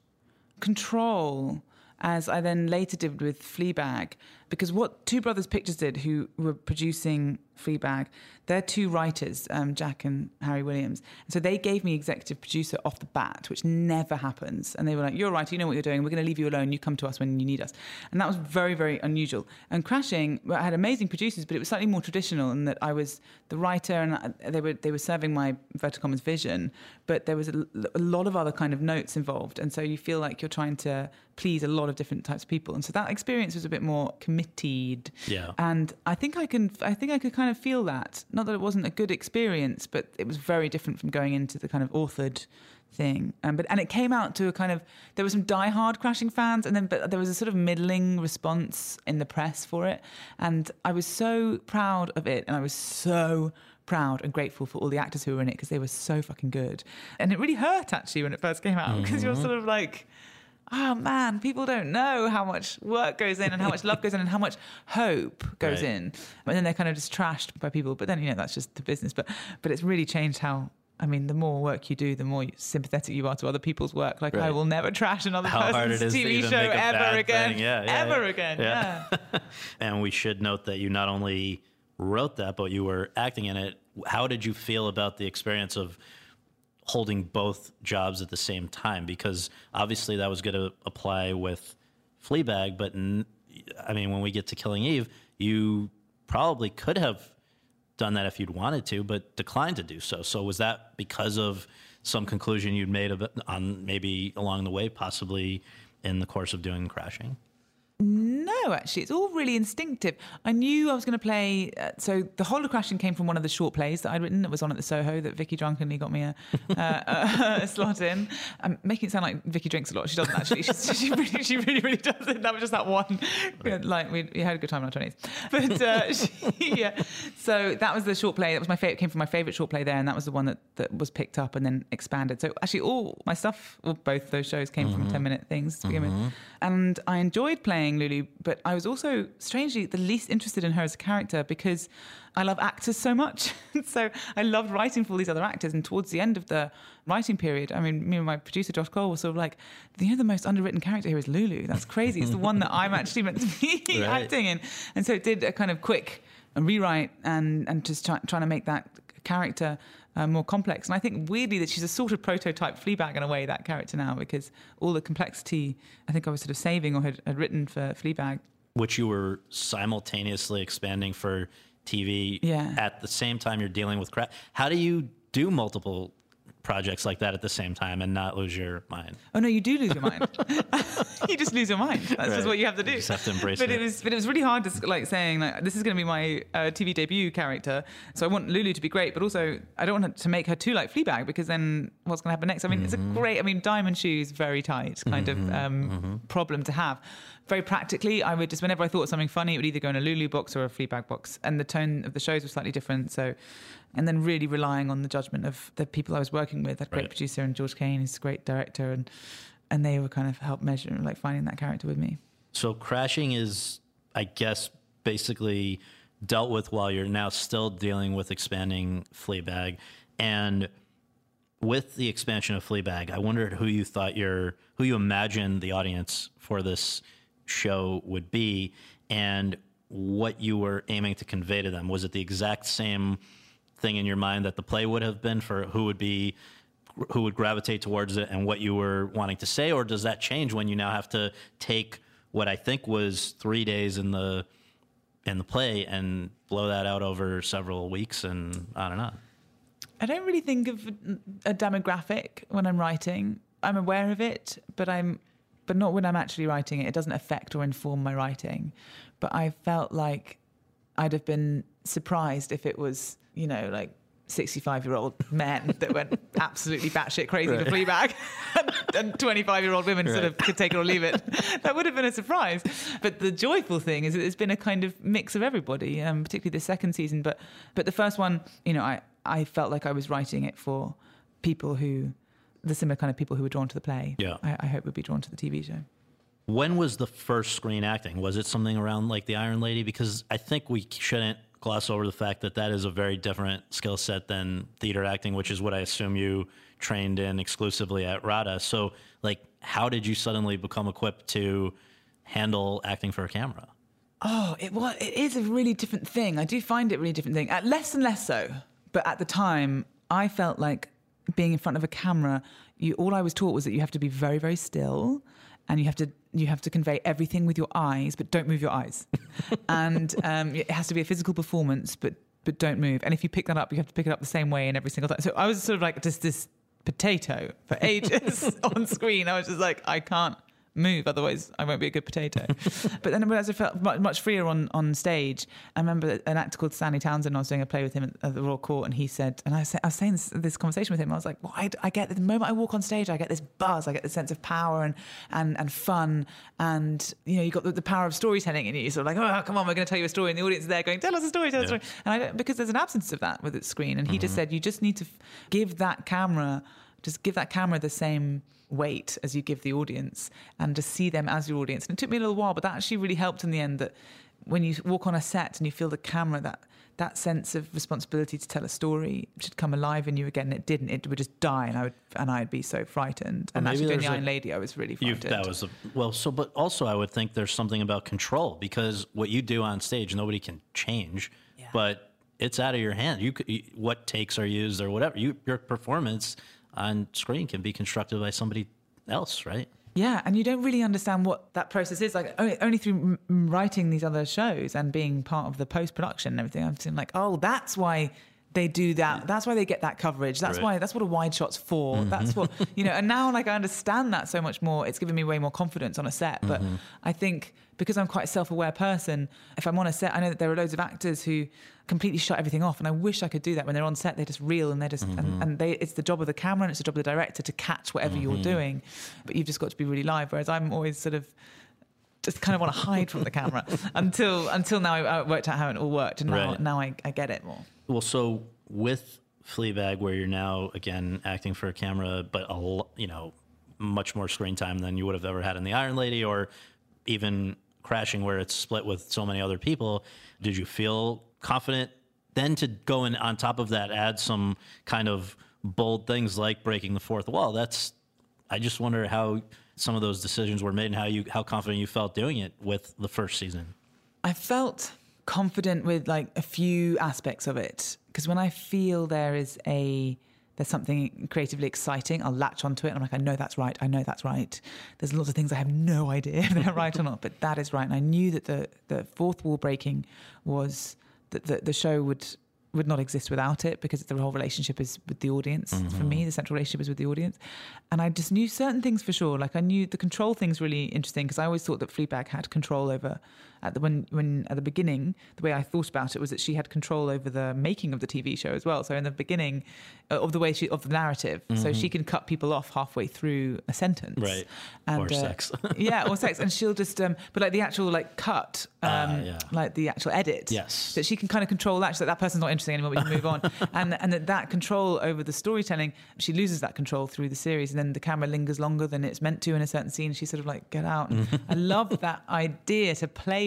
S6: control as I then later did with Fleabag. Because what Two Brothers Pictures did, who were producing Fleabag, they're two writers, um, Jack and Harry Williams. And so they gave me executive producer off the bat, which never happens. And they were like, "You're a writer, you know what you're doing. We're going to leave you alone. You come to us when you need us." And that was very, very unusual. And Crashing, well, I had amazing producers, but it was slightly more traditional in that I was the writer and I, they were they were serving my Inverted Commas vision, but there was a, a lot of other kind of notes involved. And so you feel like you're trying to please a lot of different types of people. And so that experience was a bit more committed.
S5: Yeah.
S6: And I think I can, I think I could kind of feel that. Not that it wasn't a good experience, but it was very different from going into the kind of authored thing. Um, but and it came out to a kind of, there were some diehard Crashing fans, and then but there was a sort of middling response in the press for it. And I was so proud of it, and I was so proud and grateful for all the actors who were in it because they were so fucking good. And it really hurt actually when it first came out because you're sort of like, oh man, people don't know how much work goes in and how much love goes in and how much hope goes
S5: Right.
S6: in. And then they're kind of just trashed by people. But then, you know, that's just the business. But but it's really changed how, I mean, the more work you do, the more sympathetic you are to other people's work. Like,
S5: Right.
S6: I will never trash another
S5: How hard
S6: person's
S5: it is to
S6: T V
S5: even
S6: show
S5: make a
S6: ever
S5: bad
S6: again.
S5: thing. Yeah, yeah,
S6: ever
S5: yeah.
S6: again,
S5: Yeah.
S6: yeah.
S5: And we should note that you not only wrote that, but you were acting in it. How did you feel about the experience of holding both jobs at the same time? Because obviously that was going to apply with Fleabag, but n- I mean, when we get to Killing Eve, you probably could have done that if you'd wanted to, but declined to do so. So was that because of some conclusion you'd made of it on maybe along the way, possibly in the course of doing Crashing?
S6: No, actually, it's all really instinctive. I knew I was going to play. Uh, so the whole of Crashing came from one of the short plays that I'd written that was on at the Soho that Vicky drunkenly got me a, uh, a slot in. I'm making it sound like Vicky drinks a lot. She doesn't actually. She's, she really, she really, really doesn't. That was just that one. Right. Like we, we had a good time in our twenties. But uh, she, yeah. So that was the short play. That was my favorite. Came from my favorite short play there, and that was the one that, that was picked up and then expanded. So actually, all my stuff, or both those shows, came mm-hmm. from ten minute things to begin mm-hmm. with. And I enjoyed playing Lulu, but I was also strangely the least interested in her as a character because I love actors so much. So I loved writing for all these other actors. And towards the end of the writing period, I mean, me and my producer, Josh Cole, were sort of like, you know, the most underwritten character here is Lulu. That's crazy. It's the one that I'm actually meant to be right. acting in. And so it did a kind of quick rewrite and, and just try, trying to make that character Uh, more complex. And I think weirdly that she's a sort of prototype Fleabag in a way, that character now, because all the complexity I think I was sort of saving or had, had written for Fleabag.
S5: Which you were simultaneously expanding for T V
S6: yeah.
S5: at the same time you're dealing with crap. How do you do multiple projects like that at the same time and not lose your mind?
S6: Oh no, you do lose your mind. You just lose your mind. That's
S5: right.
S6: just what you have to do.
S5: You just have to embrace
S6: but
S5: it.
S6: it was, but it was really hard to like saying like this is going to be my uh, T V debut character. So I want Lulu to be great, but also I don't want to make her too like Fleabag because then what's going to happen next? I mean, mm-hmm. it's a great. I mean, Diamond Shoes, very tight kind mm-hmm. of um, mm-hmm. problem to have. Very practically, I would just whenever I thought of something funny, it would either go in a Lulu box or a Fleabag box, and the tone of the shows was slightly different. So. And then really relying on the judgment of the people I was working with. I had a great
S5: right. producer
S6: and George Kane, who's a great director, and and they were kind of help measure, like finding that character with me.
S5: So Crashing is I guess, basically dealt with while you're now still dealing with expanding Fleabag. And with the expansion of Fleabag, I wondered who you thought your, who you imagined the audience for this show would be, and what you were aiming to convey to them. Was it the exact same thing in your mind that the play would have been for who would be, who would gravitate towards it and what you were wanting to say? Or does that change when you now have to take what I think was three days in the in the play and blow that out over several weeks and on and on?
S6: I don't really think of a demographic when I'm writing. I'm aware of it, but I'm, but not when I'm actually writing it. It doesn't affect or inform my writing. But I felt like I'd have been surprised if it was, you know, like sixty-five-year-old men that went absolutely batshit crazy right. for Fleabag, and twenty-five-year-old women right. sort of could take it or leave it. That would have been a surprise. But the joyful thing is that it's been a kind of mix of everybody, um, particularly the second season. But but the first one, you know, I, I felt like I was writing it for people who, the similar kind of people who were drawn to the play.
S5: Yeah.
S6: I, I hope would be drawn to the T V show.
S5: When was the first screen acting? Was it something around like The Iron Lady? Because I think we shouldn't gloss over the fact that that is a very different skill set than theater acting, which is what I assume you trained in exclusively at RADA. So, like, how did you suddenly become equipped to handle acting for a camera?
S6: Oh, it was. It is a really different thing. I do find it a really different thing. At less and less so. But at the time, I felt like being in front of a camera, you, all I was taught was that you have to be very, very still, and you have to you have to convey everything with your eyes, but don't move your eyes. And um, it has to be a physical performance, but but don't move. And if you pick that up, you have to pick it up the same way in every single time. So I was sort of like just this potato for ages on screen. I was just like, I can't move, otherwise I won't be a good potato. But then as I felt much freer on, on stage, I remember an actor called Stanley Townsend, I was doing a play with him at the Royal Court, and he said, and I was, I was saying this, this conversation with him, I was like, well, I, I get, the moment I walk on stage, I get this buzz, I get this sense of power and and, and fun, and, you know, you've got the, the power of storytelling in you. You're sort of like, oh, come on, we're going to tell you a story, and the audience is there going, tell us a story, tell us yeah. a story. And I don't, because there's an absence of that with the screen, and he mm-hmm. just said, you just need to f- give that camera, just give that camera the same weight as you give the audience, and just see them as your audience. And it took me a little while, but that actually really helped in the end, that when you walk on a set and you feel the camera, that that sense of responsibility to tell a story should come alive in you again. And it didn't. It would just die, and I would and I'd be so frightened. And actually doing The Iron Lady, I was really frightened.
S5: That was a, well, so but also I would think there's something about control, because what you do on stage nobody can change, yeah. but it's out of your hand. You, you what takes are used or whatever. You your performance on screen can be constructed by somebody else, right?
S6: Yeah, and you don't really understand what that process is. Like only, only through m- writing these other shows and being part of the post-production and everything, I've seen like, oh, that's why they do that. That's why they get that coverage. That's right. why, that's what a wide shot's for. Mm-hmm. That's what, you know, and now like I understand that so much more. It's given me way more confidence on a set. But mm-hmm. I think because I'm quite a self-aware person, if I'm on a set, I know that there are loads of actors who completely shut everything off, and I wish I could do that. When they're on set, they're just real, and they're just mm-hmm. and, and they it's the job of the camera and it's the job of the director to catch whatever mm-hmm. you're doing, but you've just got to be really live. Whereas I'm always sort of just kind of want to hide from the camera until until now I, I worked out how it all worked, and now right. now I, I get it more.
S5: Well, so with Fleabag, where you're now again acting for a camera, but a you know much more screen time than you would have ever had in The Iron Lady, or even Crashing, where it's split with so many other people, did you feel confident then to go in on top of that, add some kind of bold things like breaking the fourth wall? That's, I just wonder how some of those decisions were made and how you how confident you felt doing it with the first season.
S6: I felt confident with like a few aspects of it, because when I feel there is a there's something creatively exciting, I'll latch onto it. And I'm like, I know that's right. I know that's right. There's lots of things I have no idea if they're right or not, but that is right. And I knew that the, the fourth wall breaking was that the, the show would would not exist without it, because the whole relationship is with the audience. Mm-hmm. For me, the central relationship is with the audience. And I just knew certain things for sure. Like I knew the control thing's really interesting, because I always thought that Fleabag had control over, at the, when, when at the beginning, the way I thought about it was that she had control over the making of the T V show as well. So in the beginning uh, of the way she, of the narrative, mm-hmm. so she can cut people off halfway through a sentence.
S5: Right.
S6: And,
S5: or
S6: uh,
S5: sex.
S6: yeah, or sex. And she'll just, um, but like the actual like cut, um, uh, yeah. like the actual edit.
S5: Yes.
S6: That she can kind of control that. She's like, that person's not interesting anymore, we can move on. and and that, that control over the storytelling, she loses that control through the series, and then the camera lingers longer than it's meant to in a certain scene. She's sort of like, get out. And I love that idea to play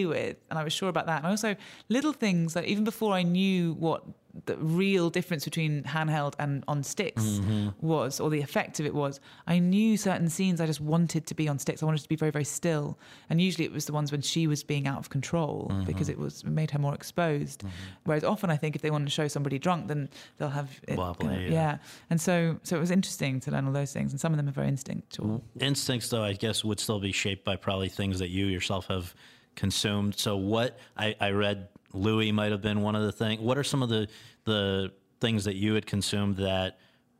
S6: okay with, and I was sure about that. And also little things, like even before I knew what the real difference between handheld and on sticks mm-hmm. was, or the effect of it was, I knew certain scenes I just wanted to be on sticks. I wanted to be very, very still. And usually it was the ones when she was being out of control mm-hmm. because it was it made her more exposed. Mm-hmm. Whereas often I think if they want to show somebody drunk, then they'll have it.
S5: Wobbly,
S6: kind of,
S5: yeah.
S6: yeah. And so so it was interesting to learn all those things. And some of them are very instinctual.
S5: Instincts, though, I guess would still be shaped by probably things that you yourself have consumed. So what, I, I read Louis might have been one of the things. What are some of the the things that you had consumed that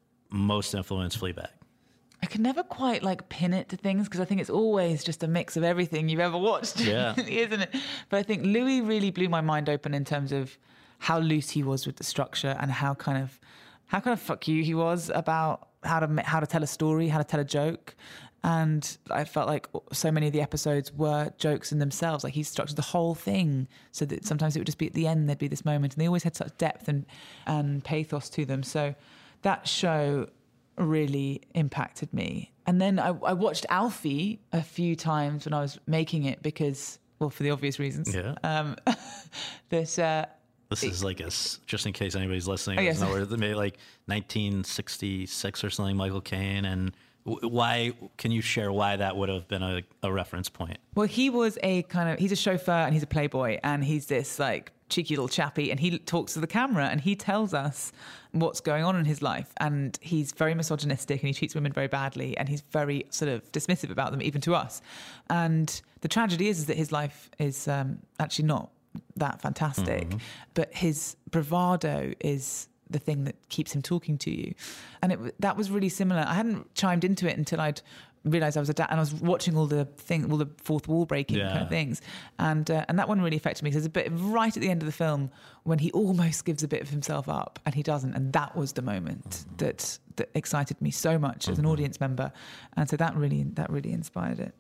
S5: most influenced Fleabag?
S6: I can never quite like pin it to things because I think it's always just a mix of everything you've ever watched,
S5: yeah.
S6: isn't it? But I think Louis really blew my mind open in terms of how loose he was with the structure and how kind of how kind of fuck you he was about how to how to tell a story, how to tell a joke. And I felt like so many of the episodes were jokes in themselves. Like he structured the whole thing so that sometimes it would just be at the end, there'd be this moment. And they always had such depth and, and pathos to them. So that show really impacted me. And then I, I watched Alfie a few times when I was making it because, well, for the obvious reasons.
S5: Yeah.
S6: Um, that, uh,
S5: This is like a, just in case anybody's listening,
S6: oh, yes.
S5: doesn't know where they made like nineteen sixty-six or something, Michael Caine. And why, can you share why that would have been a, a reference point?
S6: Well, he was a kind of, he's a chauffeur and he's a playboy and he's this like cheeky little chappy and he talks to the camera and he tells us what's going on in his life. And he's very misogynistic and he treats women very badly and he's very sort of dismissive about them, even to us. And the tragedy is, is that his life is um, actually not that fantastic, mm-hmm. but his bravado is the thing that keeps him talking to you. And it, that was really similar. I hadn't chimed into it until I'd realised I was a dad and I was watching all the thing, all the fourth wall breaking yeah. kind of things. And uh, and that one really affected me. There's a bit right at the end of the film when he almost gives a bit of himself up and he doesn't. And that was the moment mm-hmm. that that excited me so much mm-hmm. as an audience member. And so that really that really inspired it.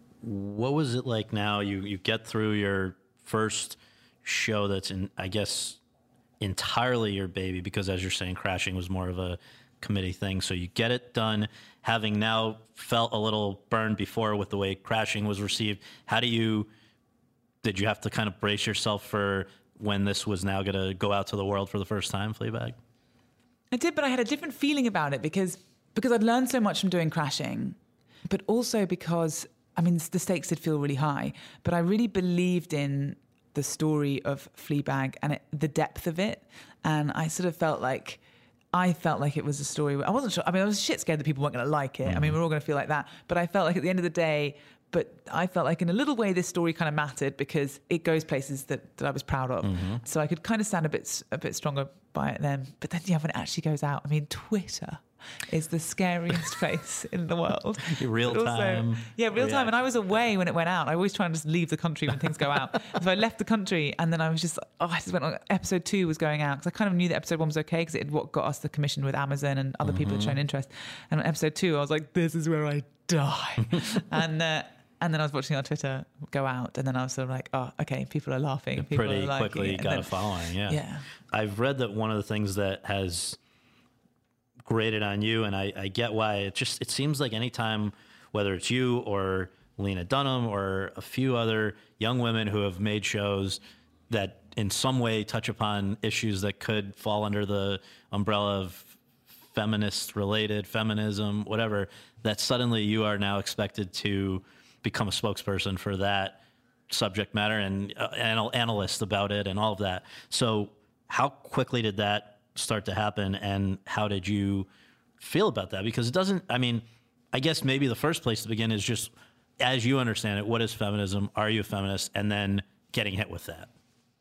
S5: What was it like now? You you get through your first show that's in, I guess, entirely your baby, because as you're saying, Crashing was more of a committee thing. So you get it done, having now felt a little burned before with the way Crashing was received. How do you, did you have to kind of brace yourself for when this was now going to go out to the world for the first time, Fleabag?
S6: I did, but I had a different feeling about it because because I'd learned so much from doing Crashing, but also because, I mean, the stakes did feel really high, but I really believed in the story of Fleabag and it, the depth of it. And I sort of felt like, I felt like it was a story where I wasn't sure. I mean, I was shit scared that people weren't going to like it. Mm. I mean, we're all going to feel like that. But I felt like at the end of the day, but I felt like in a little way, this story kind of mattered because it goes places that, that I was proud of. Mm-hmm. So I could kind of stand a bit, a bit stronger by it then. But then, yeah, when it actually goes out, I mean, Twitter is the scariest place in the world.
S5: Real also, time.
S6: Yeah, real reaction. time. And I was away when it went out. I always try and just leave the country when things go out. So I left the country and then I was just, oh, I just went on, episode two was going out because I kind of knew that episode one was okay because it had what got us the commission with Amazon and other mm-hmm. people had shown interest. And on episode two, I was like, this is where I die. and, uh, And then I was watching on Twitter go out, and then I was sort of like, oh, okay, people are laughing. People
S5: Pretty
S6: are liking
S5: quickly
S6: it.
S5: got
S6: then,
S5: a following, yeah.
S6: Yeah.
S5: I've read that one of the things that has grated on you, and I, I get why, it just it seems like anytime, whether it's you or Lena Dunham or a few other young women who have made shows that in some way touch upon issues that could fall under the umbrella of feminist-related, feminism, whatever, that suddenly you are now expected to become a spokesperson for that subject matter and uh, anal- analyst about it and all of that. So how quickly did that start to happen and how did you feel about that? Because it doesn't, I mean, I guess maybe the first place to begin is just, as you understand it, what is feminism? Are you a feminist? And then getting hit with that.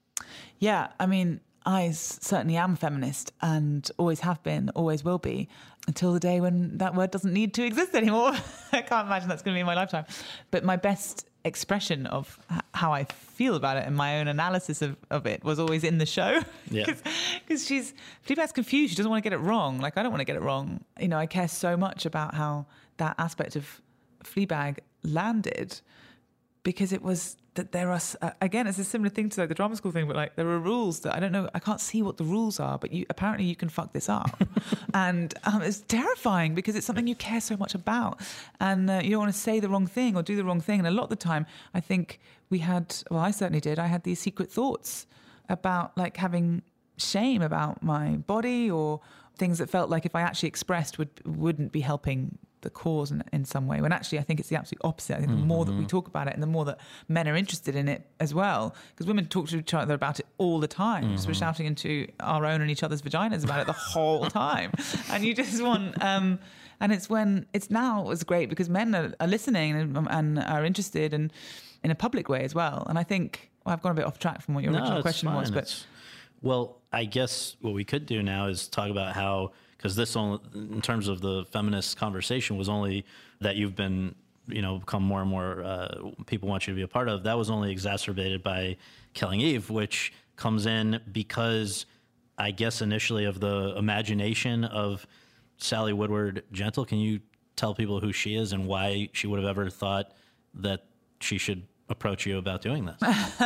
S6: Yeah, I mean, I certainly am a feminist and always have been, always will be, until the day when that word doesn't need to exist anymore. I can't imagine that's going to be in my lifetime. But my best expression of how I feel about it and my own analysis of, of it was always in the show.
S5: Yeah.
S6: Because she's, Fleabag's confused. She doesn't want to get it wrong. Like, I don't want to get it wrong. You know, I care so much about how that aspect of Fleabag landed because it was that there are, uh, again, it's a similar thing to like the drama school thing, but like there are rules that I don't know, I can't see what the rules are, but you apparently you can fuck this up. And um, it's terrifying because it's something you care so much about. And uh, you don't want to say the wrong thing or do the wrong thing. And a lot of the time, I think we had, well, I certainly did, I had these secret thoughts about like having shame about my body or things that felt like if I actually expressed would, wouldn't be helping the cause in, in some way, when actually I think it's the absolute opposite. I think the more that we talk about it and the more that men are interested in it as well, because women talk to each other about it all the time. Mm-hmm. So we're shouting into our own and each other's vaginas about it the whole time. And you just want, um, and it's when, it's now it's great because men are, are listening and, and are interested and in a public way as well. And I think, well, I've gone a bit off track from what your
S5: no,
S6: original question
S5: fine.
S6: was, but...
S5: It's, well, I guess what we could do now is talk about how, because this only, in terms of the feminist conversation, was only that you've been, you know, become more and more uh, people want you to be a part of. That was only exacerbated by Killing Eve, which comes in because I guess initially of the imagination of Sally Woodward Gentle. Can you tell people who she is and why she would have ever thought that she should approach you about doing this?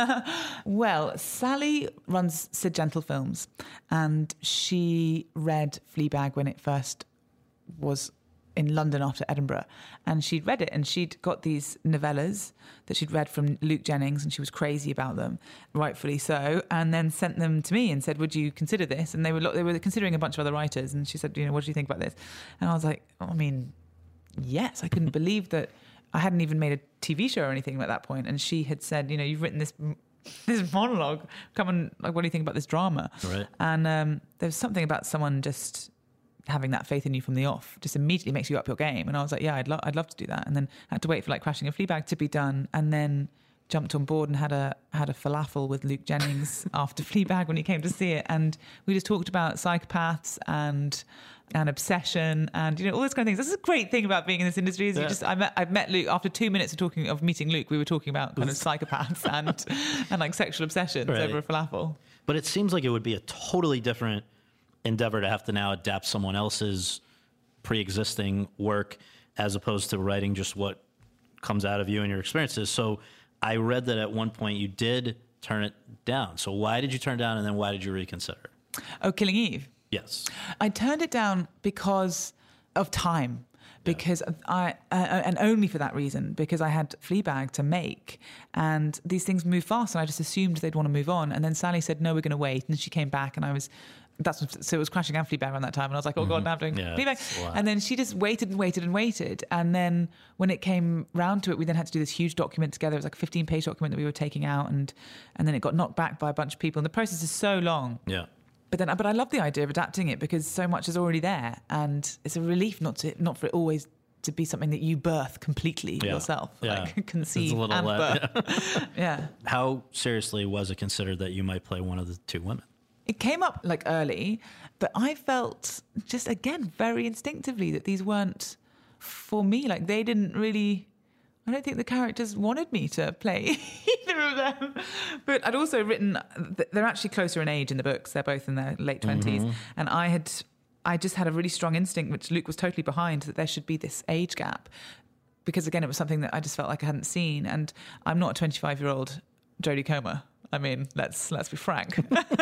S6: Well, Sally runs Sid Gentle Films, and she read Fleabag when it first was in London after Edinburgh, and she'd read it, and she'd got these novellas that she'd read from Luke Jennings, and she was crazy about them, rightfully so, and then sent them to me and said, would you consider this? And they were they were considering a bunch of other writers, and she said, you know, what do you think about this? And I was like, oh, I mean, yes. I couldn't believe that I hadn't even made a T V show or anything at that point, and she had said, you know, you've written this this monologue, come and like, what do you think about this drama?
S5: Right.
S6: And um, there's something about someone just having that faith in you from the off, just immediately makes you up your game. And I was like, yeah, I'd, lo- I'd love to do that. And then I had to wait for like Crashing a Fleabag to be done, and then jumped on board and had a had a falafel with Luke Jennings after Fleabag when he came to see it, and we just talked about psychopaths and and obsession and, you know, all those kind of things. This is a great thing about being in this industry is yeah. you just I met I've met Luke after two minutes of talking of meeting Luke. We were talking about kind of psychopaths and and like sexual obsessions right. over a falafel.
S5: But it seems like it would be a totally different endeavor to have to now adapt someone else's pre-existing work as opposed to writing just what comes out of you and your experiences. So I read that at one point you did turn it down. So why did you turn it down, and then why did you reconsider?
S6: Oh, Killing Eve?
S5: Yes.
S6: I turned it down because of time. Because yeah. I, uh, and only for that reason, because I had Fleabag to make, and these things move fast, and I just assumed they'd want to move on. And then Sally said, no, we're going to wait. And she came back, and I was, that's so it was Crashing and Fleabag around that time. And I was like, oh, mm-hmm. God, now I'm doing yeah, Fleabag. And then she just waited and waited and waited. And then when it came round to it, we then had to do this huge document together. It was like a fifteen page document that we were taking out. And, and then it got knocked back by a bunch of people. And the process is so long.
S5: Yeah.
S6: But then, but I love the idea of adapting it because so much is already there, and it's a relief not to not for it always to be something that you birth completely yeah. yourself,
S5: yeah.
S6: like conceive and
S5: uh,
S6: birth. yeah.
S5: How seriously was it considered that you might play one of the two women?
S6: It came up like early, but I felt just again very instinctively that these weren't for me. Like they didn't really. I don't think the characters wanted me to play either of them. But I'd also written, they're actually closer in age in the books. They're both in their late twenties. Mm-hmm. And I had, I just had a really strong instinct, which Luke was totally behind, that there should be this age gap. Because again, it was something that I just felt like I hadn't seen. And I'm not a twenty-five-year-old Jodie Comer. I mean, let's let's be frank.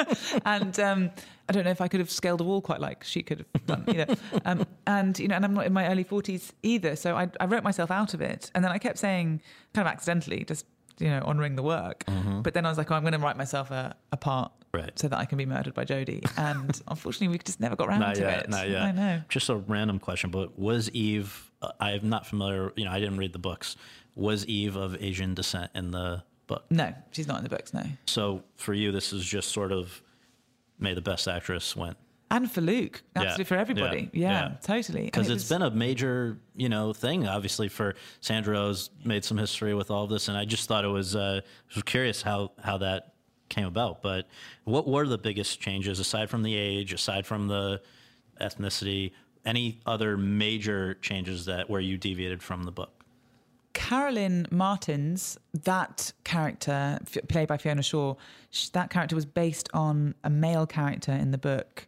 S6: and um, I don't know if I could have scaled a wall quite like she could have done, you know. Um, and you know, and I'm not in my early forties either, so I, I wrote myself out of it. And then I kept saying, kind of accidentally, just you know, honouring the work. Mm-hmm. But then I was like, oh, I'm going to write myself a, a part right. so that I can be murdered by Jodie. And unfortunately, we just never got around
S5: not
S6: to
S5: yet,
S6: it.
S5: Not yet.
S6: I know.
S5: Just a random question, but was Eve? Uh, I'm not familiar. You know, I didn't read the books. Was Eve of Asian descent in the book?
S6: No, she's not in the books, no.
S5: So for you, this is just sort of may the best actress win.
S6: And for Luke, absolutely,
S5: yeah.
S6: for everybody. Yeah, yeah. yeah totally.
S5: Because
S6: it
S5: it's
S6: was...
S5: been a major, you know, thing, obviously, for Sandro's made some history with all of this. And I just thought it was, uh, I was curious how, how that came about. But what were the biggest changes, aside from the age, aside from the ethnicity, any other major changes that where you deviated from the book?
S6: Carolyn Martins, that character, f- played by Fiona Shaw, sh- that character was based on a male character in the book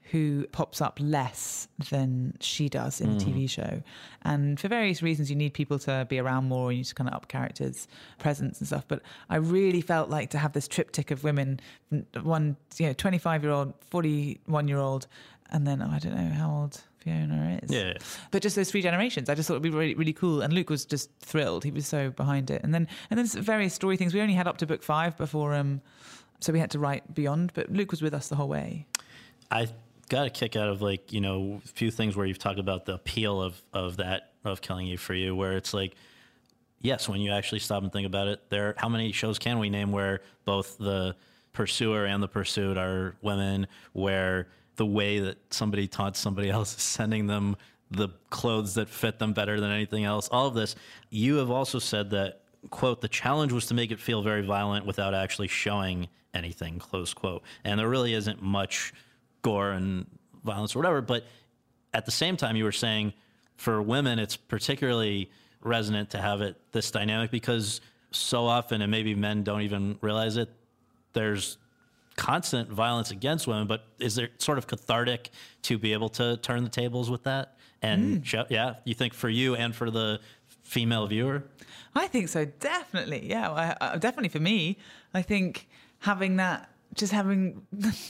S6: who pops up less than she does in mm. a T V show. And for various reasons, you need people to be around more, you need to kind of up characters' presence and stuff. But I really felt like to have this triptych of women, one, you know, twenty-five-year-old, forty-one-year-old, and then, oh, I don't know how old Fiona is.
S5: Yeah.
S6: But just those three generations, I just thought it'd be really, really cool. And Luke was just thrilled. He was so behind it. And then, and then various story things. We only had up to book five before, um, so we had to write beyond. But Luke was with us the whole way.
S5: I got a kick out of, like, you know, a few things where you've talked about the appeal of, of that, of Killing Eve for you, where it's like, yes, when you actually stop and think about it, there, how many shows can we name where both the pursuer and the pursued are women, where the way that somebody taunts somebody else is sending them the clothes that fit them better than anything else, all of this. You have also said that, quote, the challenge was to make it feel very violent without actually showing anything, close quote. And there really isn't much gore and violence or whatever, but at the same time you were saying for women it's particularly resonant to have it this dynamic because so often, and maybe men don't even realize it, there's constant violence against women, but is there sort of cathartic to be able to turn the tables with that? And mm. show, yeah, you think for you and for the female viewer?
S6: I think so, definitely. Yeah, I, I, definitely for me. I think having that, just having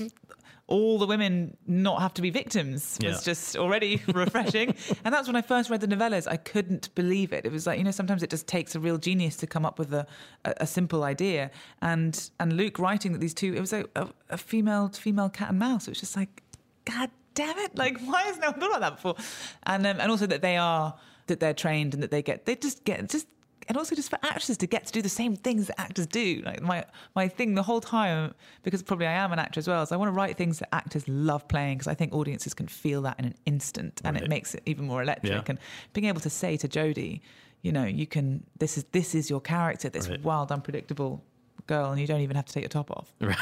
S6: all the women not have to be victims was yeah. just already refreshing. And that's when I first read the novellas. I couldn't believe it. It was like, you know, sometimes it just takes a real genius to come up with a, a, a simple idea. And and Luke writing that these two, it was like a, a female female cat and mouse. It was just like, God damn it! Like, why has no one thought about that before? And um, and also that they are that they're trained and that they get they just get just. And also just for actors to get to do the same things that actors do. Like my, my thing the whole time, because probably I am an actor as well, is I want to write things that actors love playing because I think audiences can feel that in an instant and right. it makes it even more electric. Yeah. And being able to say to Jodie, you know, you can, this is this is your character, this right. wild, unpredictable girl, and you don't even have to take your top off.
S5: Right.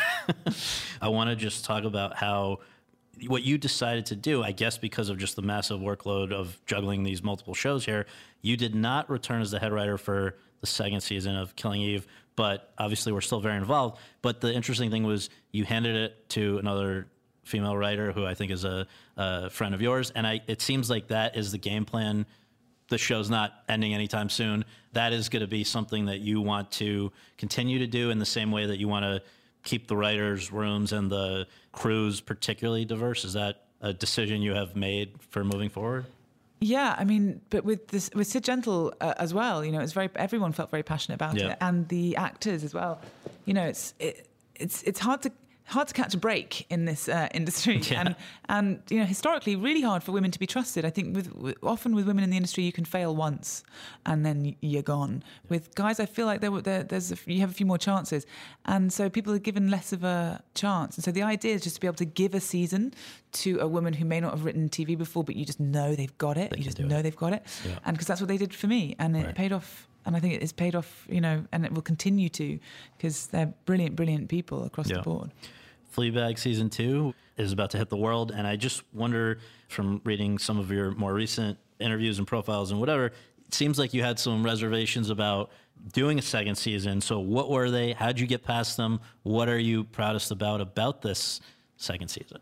S5: I want to just talk about how what you decided to do, I guess because of just the massive workload of juggling these multiple shows here, you did not return as the head writer for the second season of Killing Eve, but obviously we're still very involved. But the interesting thing was you handed it to another female writer who I think is a, a friend of yours, and I, it seems like that is the game plan. The show's not ending anytime soon. That is going to be something that you want to continue to do in the same way that you want to keep the writers' rooms and the crews particularly diverse. Is that a decision you have made for moving forward?
S6: Yeah, I mean, but with this, with Sid Gentle uh, as well, you know, it's very, everyone felt very passionate about yeah. it, and the actors as well. You know, it's it, it's it's hard to hard to catch a break in this uh, industry, yeah. and and you know, historically, really hard for women to be trusted. I think with, with often with women in the industry, you can fail once, and then you're gone. Yeah. With guys, I feel like there, there there's a, you have a few more chances, and so people are given less of a chance. And so the idea is just to be able to give a season to a woman who may not have written T V before, but you just know they've got it. They you just know it. they've got it, yeah. and because that's what they did for me, and it right. paid off. And I think it has paid off, you know, and it will continue to, because they're brilliant, brilliant people across yeah. the board.
S5: Fleabag season two is about to hit the world, and I just wonder, from reading some of your more recent interviews and profiles and whatever, it seems like you had some reservations about doing a second season. So what were they? How'd you get past them? What are you proudest about about this second season?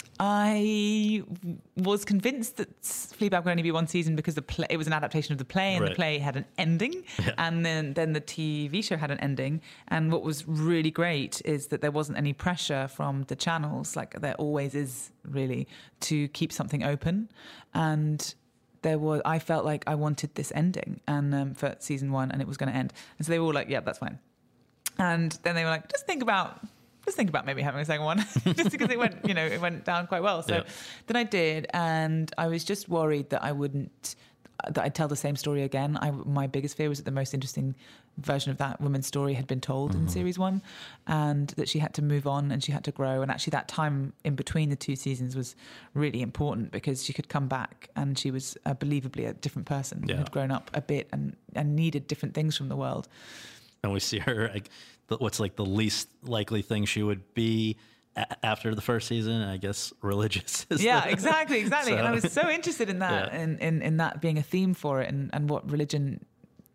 S6: I was convinced that Fleabag would only be one season because the play, it was an adaptation of the play, and right. the play had an ending, yeah. and then, then the T V show had an ending. And what was really great is that there wasn't any pressure from the channels, like there always is, really, to keep something open. And there was, I felt like I wanted this ending, and um, for season one, and it was going to end. And so they were all like, "Yeah, that's fine." And then they were like, "Just think about." Just think about maybe having a second one, just because it went, you know, it went down quite well. So yeah. then I did, and I was just worried that I wouldn't, that I'd tell the same story again. I, my biggest fear was that the most interesting version of that woman's story had been told mm-hmm. in series one, and that she had to move on and she had to grow. And actually, that time in between the two seasons was really important because she could come back and she was uh, believably a different person, yeah. had grown up a bit and, and needed different things from the world.
S5: And we see her, like, what's like the least likely thing she would be a- after the first season, I guess religious. Is
S6: yeah,
S5: the,
S6: exactly, exactly.
S5: So,
S6: and I was so interested in that,
S5: yeah.
S6: in, in, in that being a theme for it, and, and what religion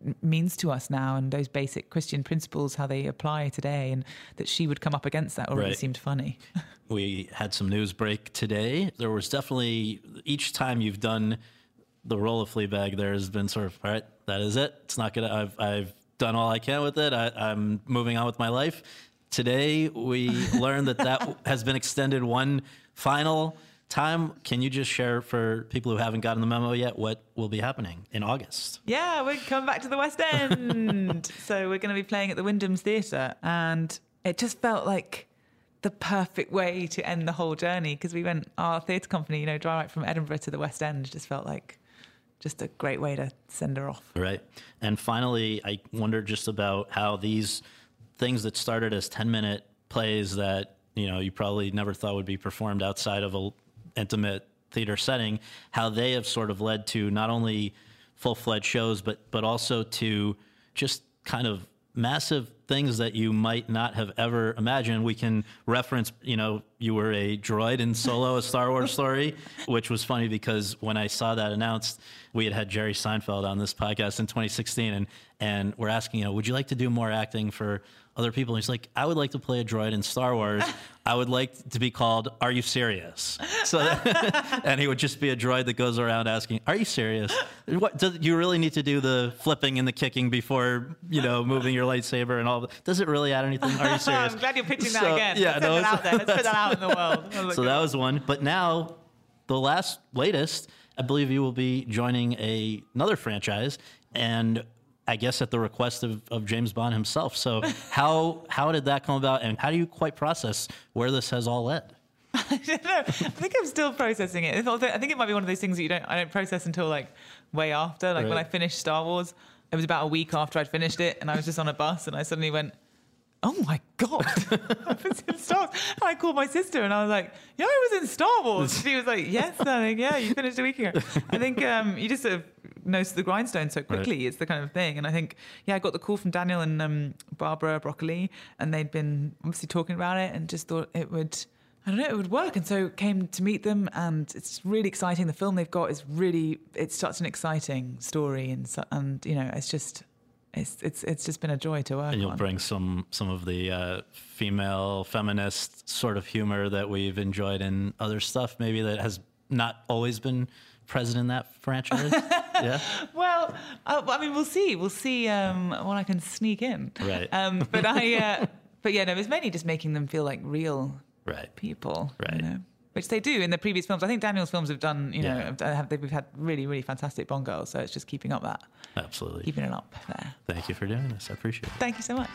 S6: means to us now, and those basic Christian principles, how they apply today, and that she would come up against that already
S5: Right.
S6: seemed funny.
S5: We had some news break today. There was definitely, each time you've done the role of Fleabag, there's been sort of, all right, that is it. It's not gonna, I've, I've done all I can with it. I, I'm moving on with my life. Today, we learned that that has been extended one final time. Can you just share for people who haven't gotten the memo yet what will be happening in August?
S6: Yeah, we're coming back to the West End. So we're going to be playing at the Wyndham's Theatre. And it just felt like the perfect way to end the whole journey, because we went, our theatre company, you know, dry right from Edinburgh to the West End, just felt like just a great way to send her off.
S5: Right. And finally, I wondered just about how these things that started as ten-minute plays that, you know, you probably never thought would be performed outside of a intimate theater setting, how they have sort of led to not only full-fledged shows, but but also to just kind of massive things that you might not have ever imagined. We can reference, you know, you were a droid in Solo, a Star Wars story, which was funny because when I saw that announced, we had had Jerry Seinfeld on this podcast in twenty sixteen, and and we're asking, you know, would you like to do more acting for other people? And he's like, I would like to play a droid in Star Wars. I would like to be called, Are You Serious? So, that, and he would just be a droid that goes around asking, Are you serious? What, does you really need to do the flipping and the kicking before, you know, moving your lightsaber and all that? Does it really add anything? Are you serious?
S6: I'm glad you're pitching that
S5: So,
S6: again.
S5: Yeah,
S6: Let's
S5: no,
S6: put that
S5: it's-
S6: out there. Let's put that out in the world.
S5: So that was one. But now, the last, latest, I believe you will be joining a, another franchise, and I guess at the request of, of James Bond himself. So how how did that come about, and how do you quite process where this has all led?
S6: I don't know. I think I'm still processing it. I think it might be one of those things that you don't I don't process until like way after. Like
S5: Right.
S6: when I finished Star Wars, it was about a week after I'd finished it, and I was just on a bus, and I suddenly went, oh my God, I was in Star Wars. And I called my sister and I was like, yeah, I was in Star Wars. She was like, yes, darling, yeah, you finished a week ago. I think um, you just sort of nose to the grindstone so quickly.
S5: Right.
S6: It's the kind of thing. And I think, yeah, I got the call from Daniel and um, Barbara Broccoli, and they'd been obviously talking about it and just thought it would, I don't know, it would work. And so came to meet them, and it's really exciting. The film they've got is really, it's such an exciting story. And, so, and you know, it's just... It's it's it's just been a joy to work
S5: And you'll
S6: on.
S5: bring some some of the uh, female feminist sort of humor that we've enjoyed in other stuff, maybe that has not always been present in that franchise. Yeah.
S6: Well, uh, I mean, we'll see. We'll see um, what I can sneak in.
S5: Right.
S6: Um, but I, uh, but yeah, no, it's mainly just making them feel like real
S5: Right.
S6: people.
S5: Right.
S6: You know? Which they do in the previous films. I think Daniel's films have done, you know,
S5: Yeah.
S6: have, have, they've, we've had really, really fantastic Bond girls. So it's just keeping up that,
S5: Absolutely.
S6: keeping it up there.
S5: Thank you for doing this. I appreciate it.
S6: Thank you so much.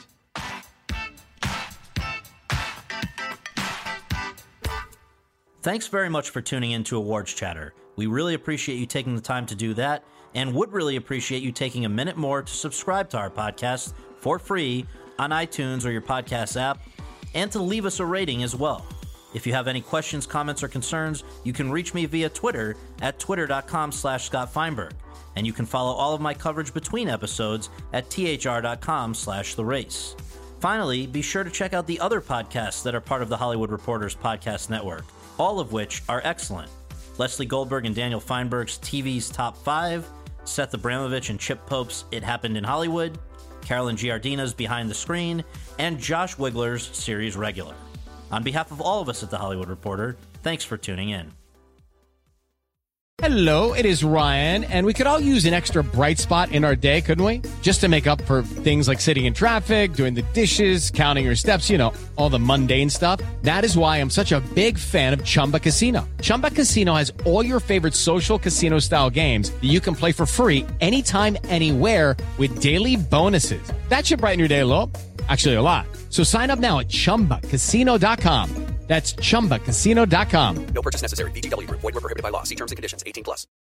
S5: Thanks very much for tuning in to Awards Chatter. We really appreciate you taking the time to do that, and would really appreciate you taking a minute more to subscribe to our podcast for free on iTunes or your podcast app, and to leave us a rating as well. If you have any questions, comments, or concerns, you can reach me via Twitter at twitter.com slash Scott Feinberg. And you can follow all of my coverage between episodes at thr.com slash The Race. Finally, be sure to check out the other podcasts that are part of the Hollywood Reporters Podcast Network, all of which are excellent. Leslie Goldberg and Daniel Feinberg's T V's Top five, Seth Abramovich and Chip Pope's It Happened in Hollywood, Carolyn Giardina's Behind the Screen, and Josh Wigler's Series Regular. On behalf of all of us at The Hollywood Reporter, thanks for tuning in.
S7: Hello, it is Ryan, and we could all use an extra bright spot in our day, couldn't we? Just to make up for things like sitting in traffic, doing the dishes, counting your steps, you know, all the mundane stuff. That is why I'm such a big fan of Chumba Casino. Chumba Casino has all your favorite social casino-style games that you can play for free anytime, anywhere with daily bonuses. That should brighten your day a little. Actually, a lot. So sign up now at chumba casino dot com. That's chumba casino dot com.
S8: No purchase necessary. V G W Group. Void where prohibited by law. See terms and conditions. eighteen plus.